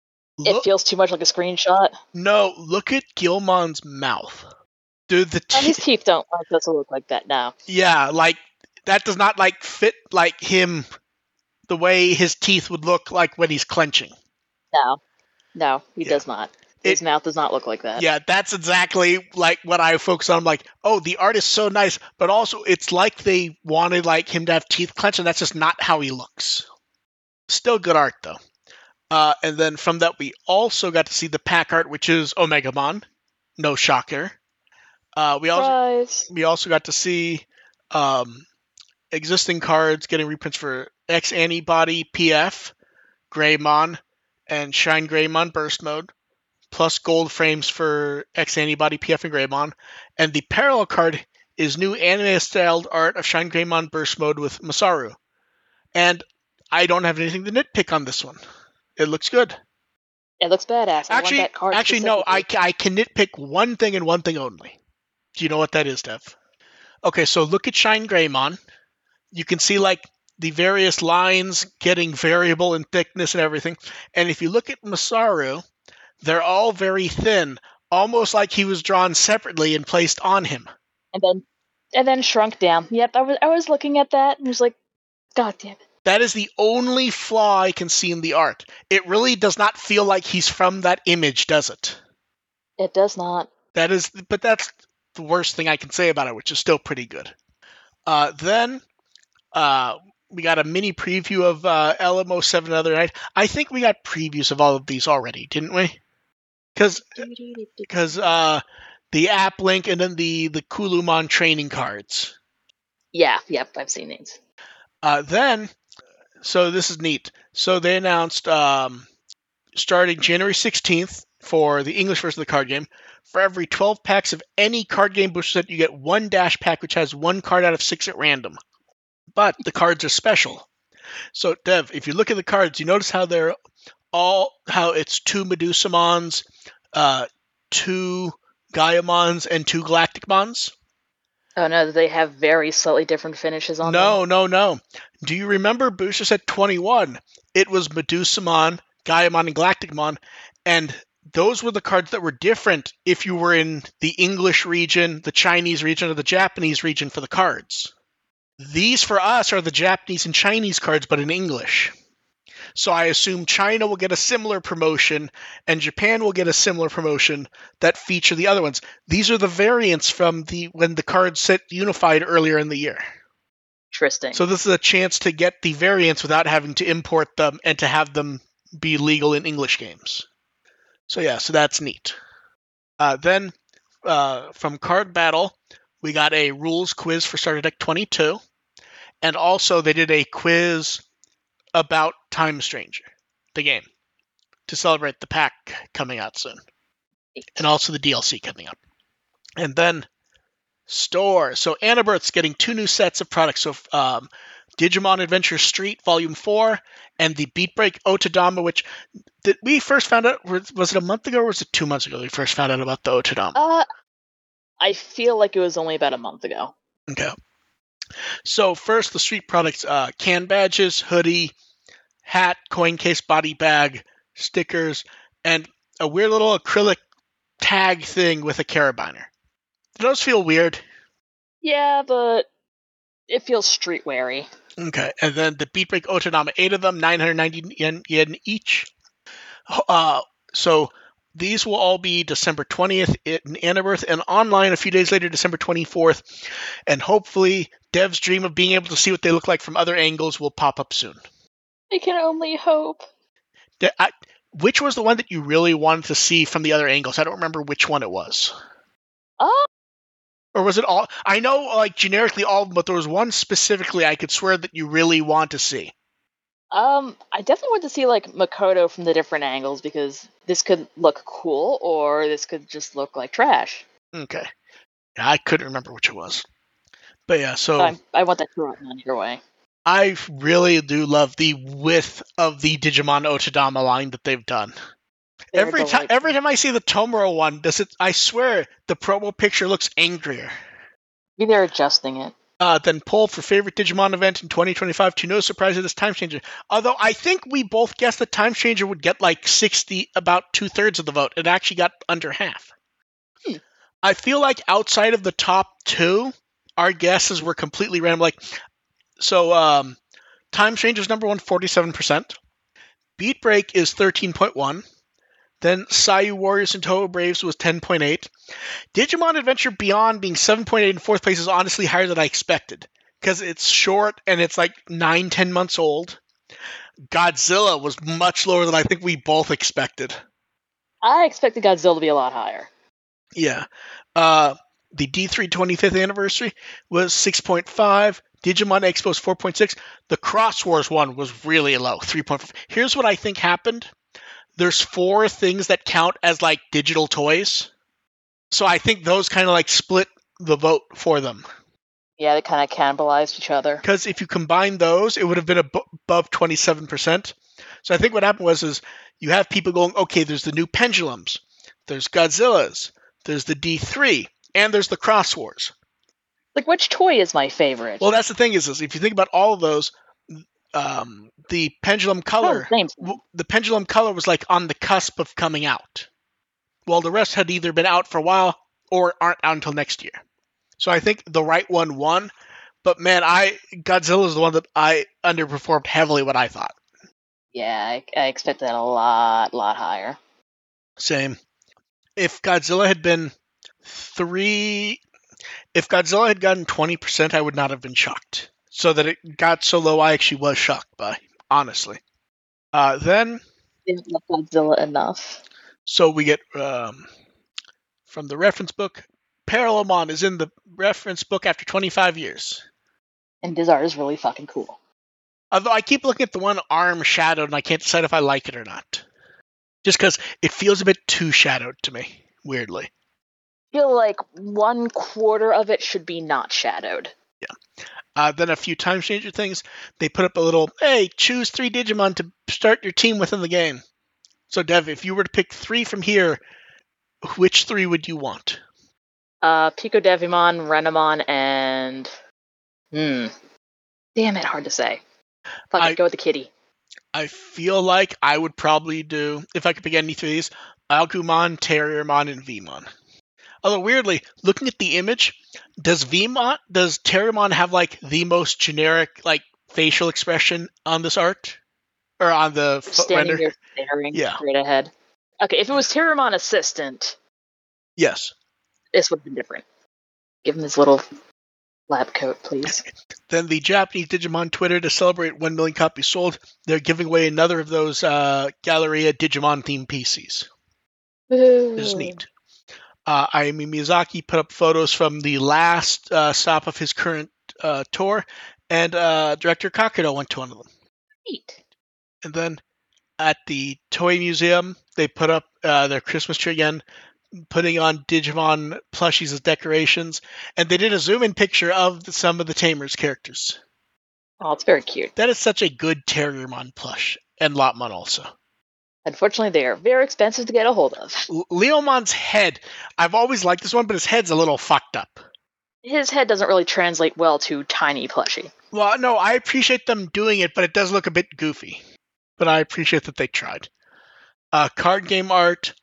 It Look, feels too much like a screenshot. no, look at Gilmon's mouth. Dude, the Oh, his te- teeth don't like doesn't look like that now. yeah, like that does not like fit like him the way his teeth would look like when he's clenching. No, no, he Yeah. does not. His It- mouth does not look like that. Yeah, that's exactly like what I focus on. I'm like, oh, the art is so nice, but also it's like they wanted like him to have teeth clenched, and that's just not how he looks. Still good art though. Uh, and then from that, we also got to see the pack art, which is Omegamon. No shocker. Uh, we also Surprise. we also got to see um, existing cards getting reprints for X Antibody P F, Greymon, and Shine Greymon Burst Mode, plus gold frames for X Antibody P F and Greymon. And the parallel card is new anime-styled art of Shine Greymon Burst Mode with Masaru. And I don't have anything to nitpick on this one. It looks good. It looks badass. I Actually, want that card actually, no. I, specifically. I can nitpick one thing and one thing only. Do you know what that is, Dev? Okay, so look at Shine Greymon. You can see like the various lines getting variable in thickness and everything. And if you look at Masaru, they're all very thin, almost like he was drawn separately and placed on him. And then, and then shrunk down. Yep, I was I was looking at that and was like, God damn it. That is the only flaw I can see in the art. It really does not feel like he's from that image, does it? It does not. That is, but that's the worst thing I can say about it, which is still pretty good. Uh, then uh, we got a mini preview of uh, L M O seven the other night. I think we got previews of all of these already, didn't we? Because because uh, the app link and then the the Kulumon training cards. Yeah, yep, I've seen these. Uh, then, so this is neat. So they announced um, starting January sixteenth for the English version of the card game, for every twelve packs of any card game booster set, you get one dash pack, which has one card out of six at random. But the cards are special. So, Dev, if you look at the cards, you notice how they're all, how it's two Medusamons, uh, two Gaiamons, and two Galacticmons? Oh no, they have very slightly different finishes on No, them. no, no. Do you remember booster set twenty-one? It was Medusamon, Gaiamon, and Galacticmon, and those were the cards that were different if you were in the English region, the Chinese region, or the Japanese region for the cards. These for us are the Japanese and Chinese cards, but in English. So I assume China will get a similar promotion, and Japan will get a similar promotion that feature the other ones. These are the variants from the when the cards set unified earlier in the year. Interesting. So this is a chance to get the variants without having to import them and to have them be legal in English games. So yeah, so that's neat. Uh, then uh, from Card Battle, we got a rules quiz for Starter Deck twenty-two. And also they did a quiz about Time Stranger, the game, to celebrate the pack coming out soon. And also the D L C coming up. And then store. So Annabirth's getting two new sets of products. So um, Digimon Adventure Street Volume four and the Beat Break Otodama, which did we first found out, was it a month ago or was it two months ago we first found out about the Otodama? Uh, I feel like it was only about a month ago. Okay. So first, the street products, uh, can badges, hoodie, hat, coin case, body bag, stickers, and a weird little acrylic tag thing with a carabiner. Do those feel weird? Yeah, but it feels streetweary. Okay, and then the Beat Break Otodama, eight of them, nine hundred ninety yen, yen each. Uh, so these will all be December twentieth in Annabirth, and online a few days later, December twenty-fourth. And hopefully, Dev's dream of being able to see what they look like from other angles will pop up soon. I can only hope. Did I, which was the one that you really wanted to see from the other angles? I don't remember which one it was. Oh, Or was it all? I know, like, generically all of them, but there was one specifically I could swear that you really want to see. Um, I definitely want to see, like, Makoto from the different angles, because this could look cool, or this could just look like trash. Okay. Yeah, I couldn't remember which it was. But yeah, so... I, I want that to run on your way. I really do love the width of the Digimon Otodama line that they've done. They're Every time, delightful. every time I see the Tomura one, does it? I swear the promo picture looks angrier. Maybe they're adjusting it. Uh, then poll for favorite Digimon event in twenty twenty-five. To no surprise of this Time Changer. Although I think we both guessed that Time Changer would get like sixty, about two thirds of the vote. It actually got under half. Hmm. I feel like outside of the top two, our guesses were completely random. Like, so um, Time Changer's number one, forty-seven percent. Beat Break is thirteen point one. Then Sayu Warriors and Toho Braves was ten point eight. Digimon Adventure Beyond being seven point eight in fourth place is honestly higher than I expected. Because it's short and it's like nine, ten months old. Godzilla was much lower than I think we both expected. I expected Godzilla to be a lot higher. Yeah. Uh, the D three twenty-fifth anniversary was six point five. Digimon Expo's four point six. The Cross Wars one was really low, three point five. Here's what I think happened. There's four things that count as like digital toys. So I think those kind of like split the vote for them. Yeah, they kind of cannibalized each other. Because if you combine those, it would have been ab- above twenty-seven percent. So I think what happened was is you have people going, okay, there's the new Pendulums, there's Godzillas, there's the D three, and there's the Cross Wars. Like, which toy is my favorite? Well, that's the thing is, is if you think about all of those, um, the Pendulum Color, Oh, same. w- the Pendulum Color was like on the cusp of coming out. Well, the rest had either been out for a while or aren't out until next year. So I think the right one won. But man, I Godzilla is the one that I underperformed heavily what I thought. Yeah, I, I expected that a lot, lot higher. Same. If Godzilla had been three... If Godzilla had gotten twenty percent, I would not have been shocked. So that it got so low, I actually was shocked by, honestly. Uh, then... Didn't love Godzilla enough. So we get, um, from the reference book, Parallelmon is in the reference book after twenty-five years. And his art is really fucking cool. Although I keep looking at the one arm shadowed and I can't decide if I like it or not. Just because it feels a bit too shadowed to me, weirdly. I feel like one quarter of it should be not shadowed. Yeah. Uh, then a few Time Changer things. They put up a little, hey, choose three Digimon to start your team within the game. So, Dev, if you were to pick three from here, which three would you want? Uh, Pico Devimon, Renamon, and... Hmm. Damn it, hard to say. Fuck I- it, go with the kitty. I feel like I would probably do, if I could pick any three of these, Agumon, Terriermon, and Vmon. Although, weirdly, looking at the image, does Vmon, does Terriermon have, like, the most generic, like, facial expression on this art? Or on the foot Standing render? there staring Yeah. straight ahead. Okay, if it was Terriermon Assistant, Yes. this would have been different. Give him his little lab coat, please. Then the Japanese Digimon Twitter, to celebrate one million copies sold, they're giving away another of those uh, Galleria Digimon-themed P Cs. Woohoo. It's neat. Uh, Ayumi Miyazaki put up photos from the last uh, stop of his current uh, tour, and uh, director Kakudo went to one of them. Neat. And then at the Toy Museum, they put up uh, their Christmas tree again, putting on Digimon plushies as decorations, and they did a zoom-in picture of the, some of the Tamers characters. Oh, it's very cute. That is such a good Terriermon plush, and Lotmon also. Unfortunately, they are very expensive to get a hold of. L- Leomon's head, I've always liked this one, but his head's a little fucked up. His head doesn't really translate well to tiny plushie. Well, no, I appreciate them doing it, but it does look a bit goofy. But I appreciate that they tried. Uh, card game art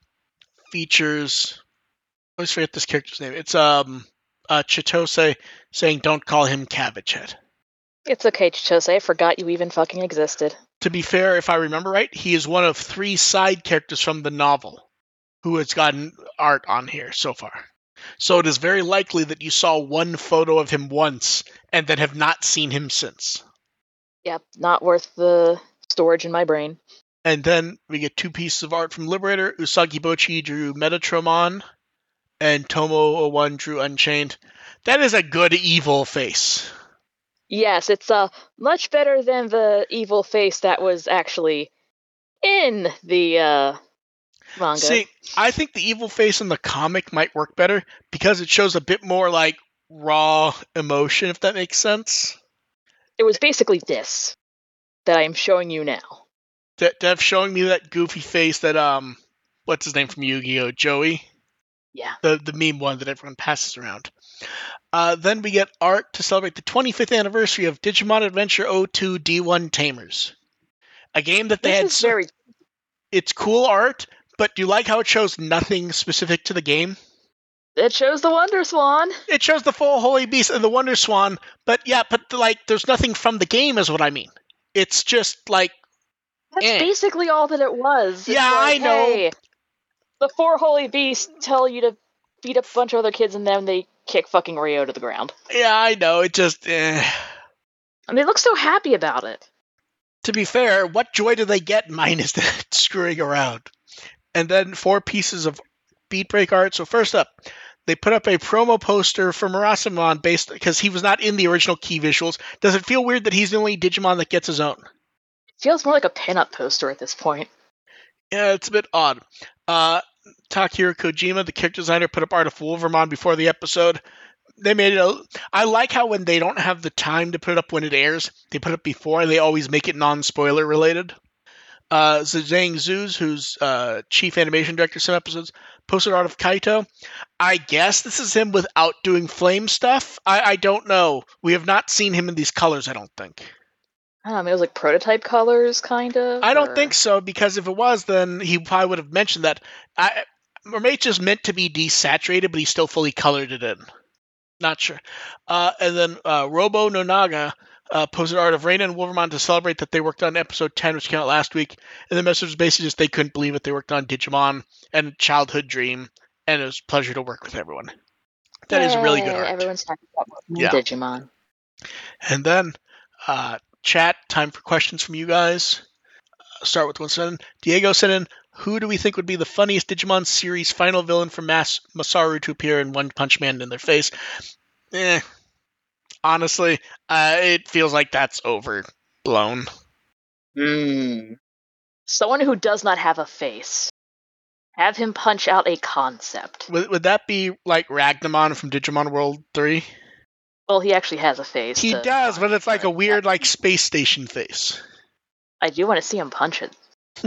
features... I always forget this character's name. It's um, uh, Chitose saying, don't call him Cabbage Head. It's okay, Chichose. I forgot you even fucking existed. To be fair, if I remember right, he is one of three side characters from the novel who has gotten art on here so far. So it is very likely that you saw one photo of him once and then have not seen him since. Yep, not worth the storage in my brain. And then we get two pieces of art from Liberator. Usagi Bochi drew Metatron, and Tomo oh one drew Unchained. That is a good evil face. Yes, it's uh, much better than the evil face that was actually in the uh, manga. See, I think the evil face in the comic might work better because it shows a bit more like raw emotion, if that makes sense. It was basically this that I am showing you now. De- Dev showing me that goofy face that, um, what's his name from Yu-Gi-Oh? Joey? Yeah. The, the meme one that everyone passes around. Uh, then we get art to celebrate the twenty-fifth anniversary of Digimon Adventure oh two D one Tamers. A game that they this had... Is so- very... It's cool art, but do you like how it shows nothing specific to the game? It shows the Wonder Swan. It shows the full Holy Beast and the Wonder Swan, but yeah, but like, there's nothing from the game is what I mean. It's just like... That's eh. basically all that it was. It's Yeah, like, I know. Hey, the four Holy Beasts tell you to beat up a bunch of other kids and then they kick fucking Ryo to the ground. Yeah, I know. It just... Eh. And they look so happy about it. To be fair, what joy do they get minus that screwing around? And then four pieces of Beat Break art. So first up, they put up a promo poster for Murasamon based because he was not in the original key visuals. Does it feel weird that he's the only Digimon that gets his own? It feels more like a pinup poster at this point. Yeah, it's a bit odd. Uh, Takahiro Kojima, the character designer, put up art of Wolvermon before the episode. They made it. A, I like how when they don't have the time to put it up when it airs, they put it up before, and they always make it non-spoiler related. Uh, Zhang Zuz, who's uh, chief animation director some episodes, posted art of Kaito. I guess this is him without doing flame stuff. I, I don't know. We have not seen him in these colors, I don't think. I don't know, it was like prototype colors, kind of? I don't or... think so, because if it was, then he probably would have mentioned that. I, or maybe it's just meant to be desaturated, but he still fully colored it in. Not sure. Uh, and then uh, Robo Nonaga uh, posted art of Reina and Wolvermon to celebrate that they worked on episode ten, which came out last week. And the message was basically just they couldn't believe it. They worked on Digimon and Childhood Dream, and it was a pleasure to work with everyone. That Yay, is really good art. Everyone's happy about yeah. Digimon. And then, uh, chat, time for questions from you guys. Uh, start with one sentence. Diego sent in, who do we think would be the funniest Digimon series final villain for Mas- Masaru to appear in One Punch Man in their face? Eh. Honestly, uh, it feels like that's overblown. Hmm. Someone who does not have a face. Have him punch out a concept. Would, would that be like Ragnamon from Digimon World three? Well, he actually has a face. He does, but it's like a weird, like, space station face. I do want to see him punch it.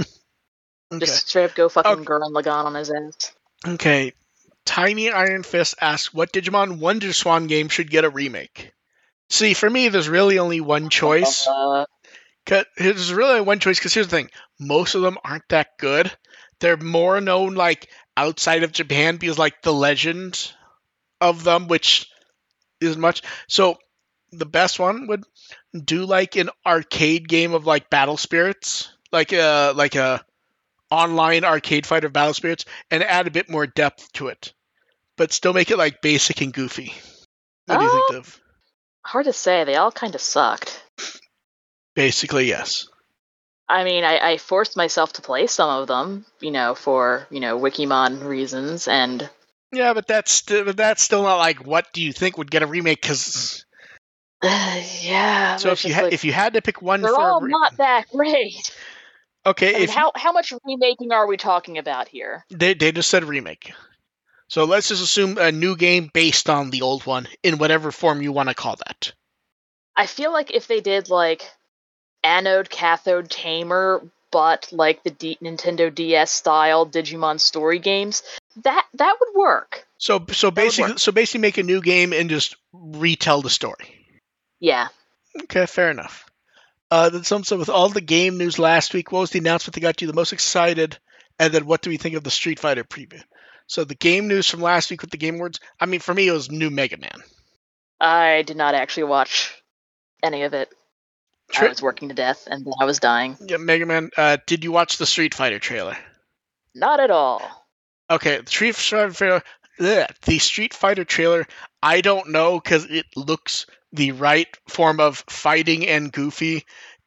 Okay. Just straight up go fucking okay. Gurren Lagann on his ass. Okay. Tiny Iron Fist asks, what Digimon Wonder Swan game should get a remake? See, for me, there's really only one choice. Uh, Cause, there's really only one choice, because here's the thing. Most of them aren't that good. They're more known, like, outside of Japan, because, like, the legend of them, which isn't much. So, the best one would do, like, an arcade game of, like, Battle Spirits. Like a, like a online arcade fighter of Battle Spirits, and add a bit more depth to it. But still make it, like, basic and goofy. What do you think, Dev? Hard to say. They all kind of sucked. Basically, yes. I mean, I, I forced myself to play some of them, you know, for, you know, Wikimon reasons, and... Yeah, but that's, st- but that's still not, like, what do you think would get a remake, because... Uh, yeah. So if you, ha- like, if you had to pick one they're for... They're all re- not that great. Okay, I mean, if how, how much remaking are we talking about here? They, they just said remake. So let's just assume a new game based on the old one, in whatever form you want to call that. I feel like if they did, like, Anode Cathode Tamer, but, like, the D- Nintendo D S-style Digimon story games, that that would work. So so basically, so basically make a new game and just retell the story. Yeah. Okay, fair enough. Uh, then some said, with all the game news last week, what was the announcement that got you the most excited? And then what do we think of the Street Fighter preview? So the game news from last week with the Game Awards, I mean, for me, it was new Mega Man. I did not actually watch any of it. Tri- I was working to death, and then I was dying. Yeah, Mega Man. Uh, did you watch the Street Fighter trailer? Not at all. Okay, the Street Fighter, ugh, the Street Fighter trailer, I don't know, because it looks the right form of fighting and goofy.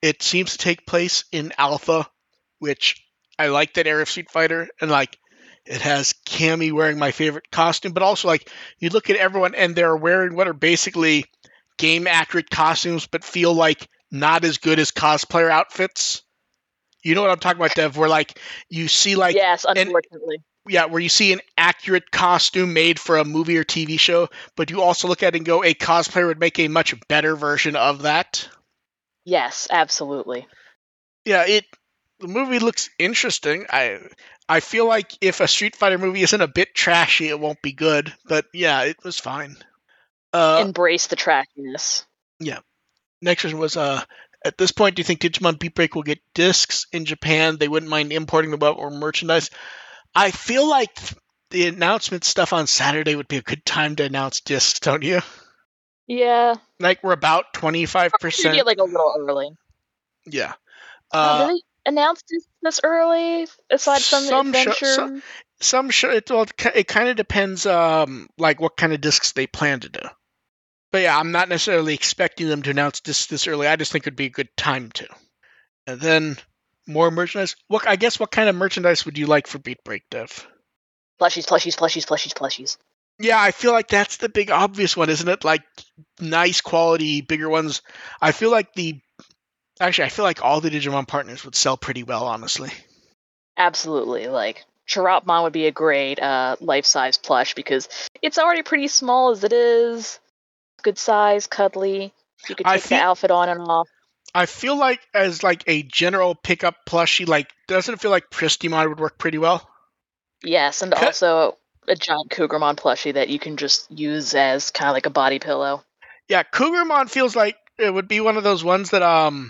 It seems to take place in Alpha, which I like that era of Street Fighter, and like it has Cammy wearing my favorite costume, but also like you look at everyone and they're wearing what are basically game accurate costumes, but feel like not as good as cosplayer outfits. You know what I'm talking about, Dev? Where like you see like yes, an, unfortunately. yeah, where you see an accurate costume made for a movie or T V show, but you also look at it and go, a cosplayer would make a much better version of that. Yes, absolutely. Yeah, it the movie looks interesting. I I feel like if a Street Fighter movie isn't a bit trashy, it won't be good. But yeah, it was fine. Uh, Embrace the trashiness. yeah. Next question was, uh, at this point, do you think Digimon Beat Break will get discs in Japan? They wouldn't mind importing them up or merchandise. I feel like the announcement stuff on Saturday would be a good time to announce discs, don't you? Yeah. Like we're about twenty-five percent. Get like a little early. Yeah. Uh, Uh, did they announce this this early? Aside from some Adventure? Show, some, some show, it, well, it kind of depends, um, like what kind of discs they plan to do. But yeah, I'm not necessarily expecting them to announce this this early. I just think it would be a good time to. And then more merchandise. What I guess what kind of merchandise would you like for Beat Break, Dev? Plushies, plushies, plushies, plushies, plushies. Yeah, I feel like that's the big obvious one, isn't it? Like nice quality, bigger ones. I feel like the actually I feel like all the Digimon partners would sell pretty well, honestly. Absolutely. Like Sharapmon would be a great uh, life-size plush because it's already pretty small as it is. Good size, cuddly. You could take feel, the outfit on and off. I feel like as like a general pickup plushie, like doesn't it feel like Pristimon would work pretty well? Yes, and Cut. also a giant Cougarmon plushie that you can just use as kind of like a body pillow. Yeah, Cougarmon feels like it would be one of those ones that um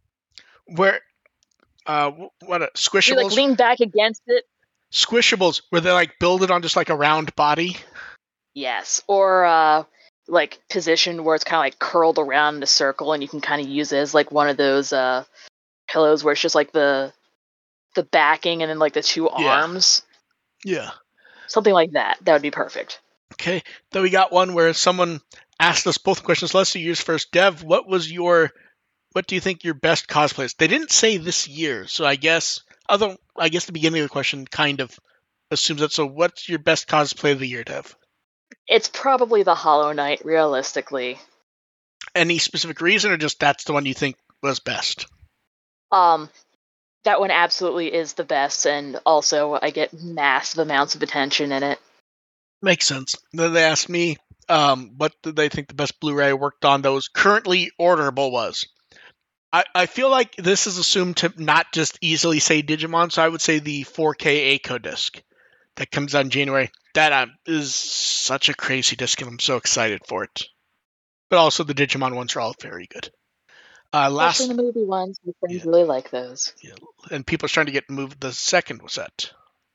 where uh what a, Squishables. You like lean back against it. Squishables, where they like build it on just like a round body. Yes, or uh like positioned where it's kind of like curled around in a circle, and you can kind of use it as like one of those uh pillows where it's just like the the backing and then like the two yeah. arms. Yeah. Something like that. That would be perfect. Okay. Then we got one where someone asked us both questions. Let's do yours first. Dev, what was your what do you think your best cosplay is? They didn't say this year, so I guess other I guess the beginning of the question kind of assumes that. So what's your best cosplay of the year, Dev? It's probably the Hollow Knight, realistically. Any specific reason, or just that's the one you think was best? Um, that one absolutely is the best, and also I get massive amounts of attention in it. Makes sense. Then they asked me, um, what did they think the best Blu-ray I worked on that was currently orderable was. I, I feel like this is assumed to not just easily say Digimon, so I would say the four K Eiko disc that comes out in January. That um, is such a crazy disc, and I'm so excited for it. But also the Digimon ones are all very good. Uh, last, Especially the movie ones, my friends yeah. really like those. Yeah. And people are trying to get moved. The second was set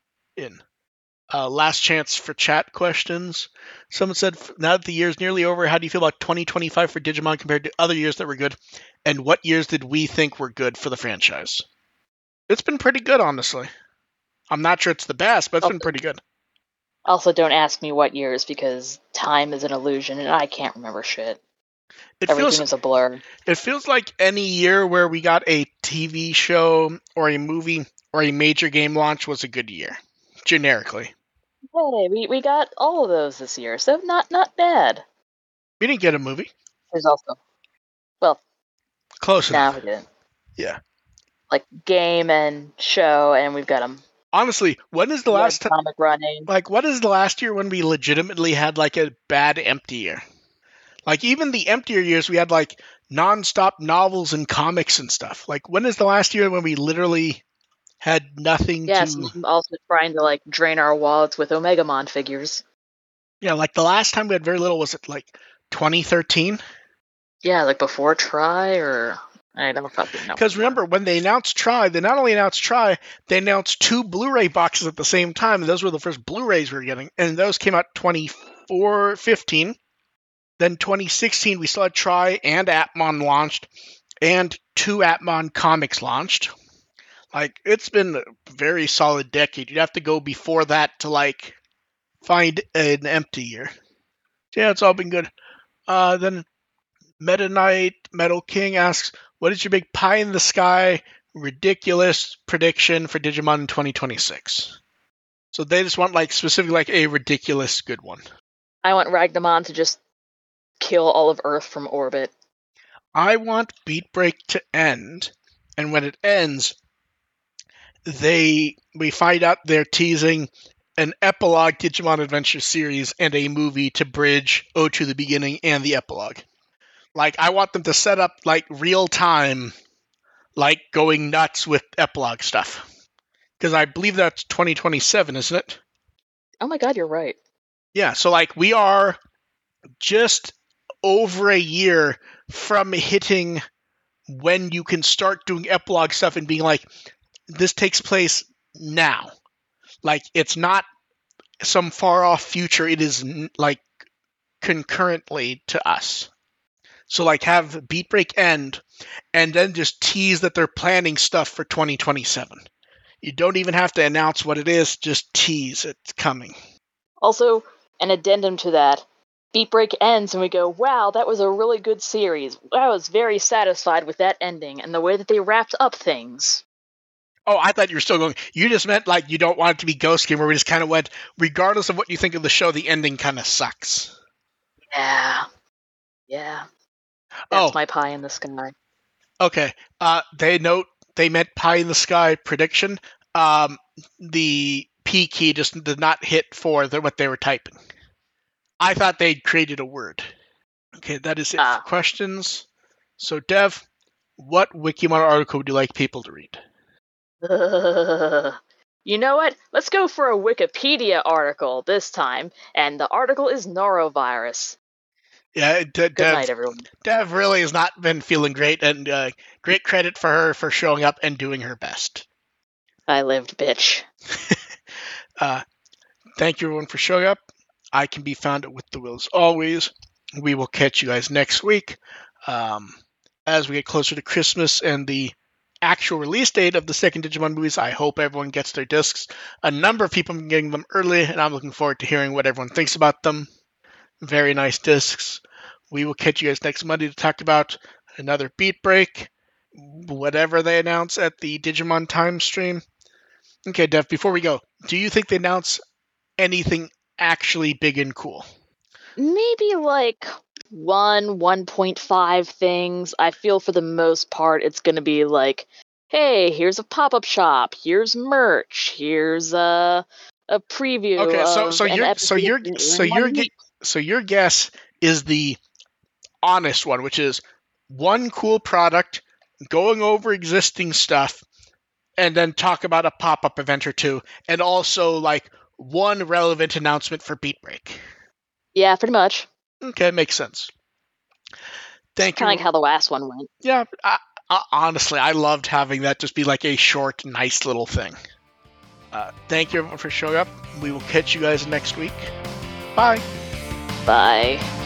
in. Uh, last chance for chat questions. Someone said, now that the year is nearly over, how do you feel about twenty twenty-five for Digimon compared to other years that were good? And what years did we think were good for the franchise? It's been pretty good, honestly. I'm not sure it's the best, but it's also, been pretty good. Also, don't ask me what years, because time is an illusion, and I can't remember shit. It Everything feels, is a blur. It feels like any year where we got a T V show or a movie or a major game launch was a good year, generically. Hey, we, we got all of those this year, so not not bad. We didn't get a movie. There's also, well, close now enough. we didn't. Yeah. Like game and show, and we've got them. Honestly, when is the last time? Comic running. Like, what is the last year when we legitimately had like a bad empty year? Like, even the emptier years, we had like nonstop novels and comics and stuff. Like, when is the last year when we literally had nothing yes, to... Yes, also trying to like drain our wallets with Omegamon figures. Yeah, like the last time we had very little, was it like twenty thirteen? Yeah, like before Try, or... I don't fucking know. Because remember, when they announced Try, they not only announced Try, they announced two Blu-ray boxes at the same time, and those were the first Blu-rays we were getting. And those came out twenty fifteen. Then twenty sixteen, we still had Try and Atmon launched, and two Atmon comics launched. Like, it's been a very solid decade. You'd have to go before that to, like, find an empty year. So yeah, it's all been good. Uh, then Meta Knight Metal King asks, what is your big pie in the sky ridiculous prediction for Digimon in twenty twenty-six? So they just want like specifically like a ridiculous good one. I want Ragnamon to just kill all of Earth from orbit. I want Beat Break to end, and when it ends, they we find out they're teasing an epilogue Digimon Adventure series and a movie to bridge O to the beginning and the epilogue. Like, I want them to set up like real time, like going nuts with epilogue stuff. Because I believe that's twenty twenty-seven, isn't it? Oh my god, you're right. Yeah, so like we are just over a year from hitting when you can start doing epilogue stuff and being like, this takes place now. Like, it's not some far off future. It is like concurrently to us. So like have Beat Break end and then just tease that they're planning stuff for twenty twenty-seven. You don't even have to announce what it is, just tease it's coming. Also, an addendum to that. Beat Break ends and we go, wow, that was a really good series. I was very satisfied with that ending and the way that they wrapped up things. Oh, I thought you were still going. You just meant like you don't want it to be Ghost Game, where we just kind of went, regardless of what you think of the show, the ending kind of sucks. Yeah. Yeah. That's oh. my pie in the sky. Okay. Uh, they note they meant pie in the sky prediction. Um, the P key just did not hit for the, what they were typing. I thought they'd created a word. Okay, that is it Ah. for questions. So, Dev, what Wikimon article would you like people to read? Uh, you know what? Let's go for a Wikipedia article this time, and the article is Norovirus. Yeah, D- Good Dev, night, everyone. Dev really has not been feeling great, and uh, great credit for her for showing up and doing her best. I lived, bitch. uh, thank you, everyone, for showing up. I can be found at With the Will as always. We will catch you guys next week. Um, as we get closer to Christmas and the actual release date of the second Digimon movies, I hope everyone gets their discs. A number of people have been getting them early, and I'm looking forward to hearing what everyone thinks about them. Very nice discs. We will catch you guys next Monday to talk about another Beat Break, whatever they announce at the Digimon time stream. Okay, Dev, before we go, do you think they announce anything actually big and cool? Maybe like one, one point five things. I feel for the most part it's going to be like, hey, here's a pop-up shop, here's merch, here's a a preview. Okay, so of so an your so your episode so in one your week. so your guess is the honest one, which is one cool product, going over existing stuff, and then talk about a pop-up event or two, and also like one relevant announcement for Beat Break. Yeah, pretty much. Okay, makes sense. Thank you. Kind of like how the last one went. Yeah, I, I, honestly, I loved having that just be like a short, nice little thing. Uh, thank you everyone for showing up. We will catch you guys next week. Bye. Bye.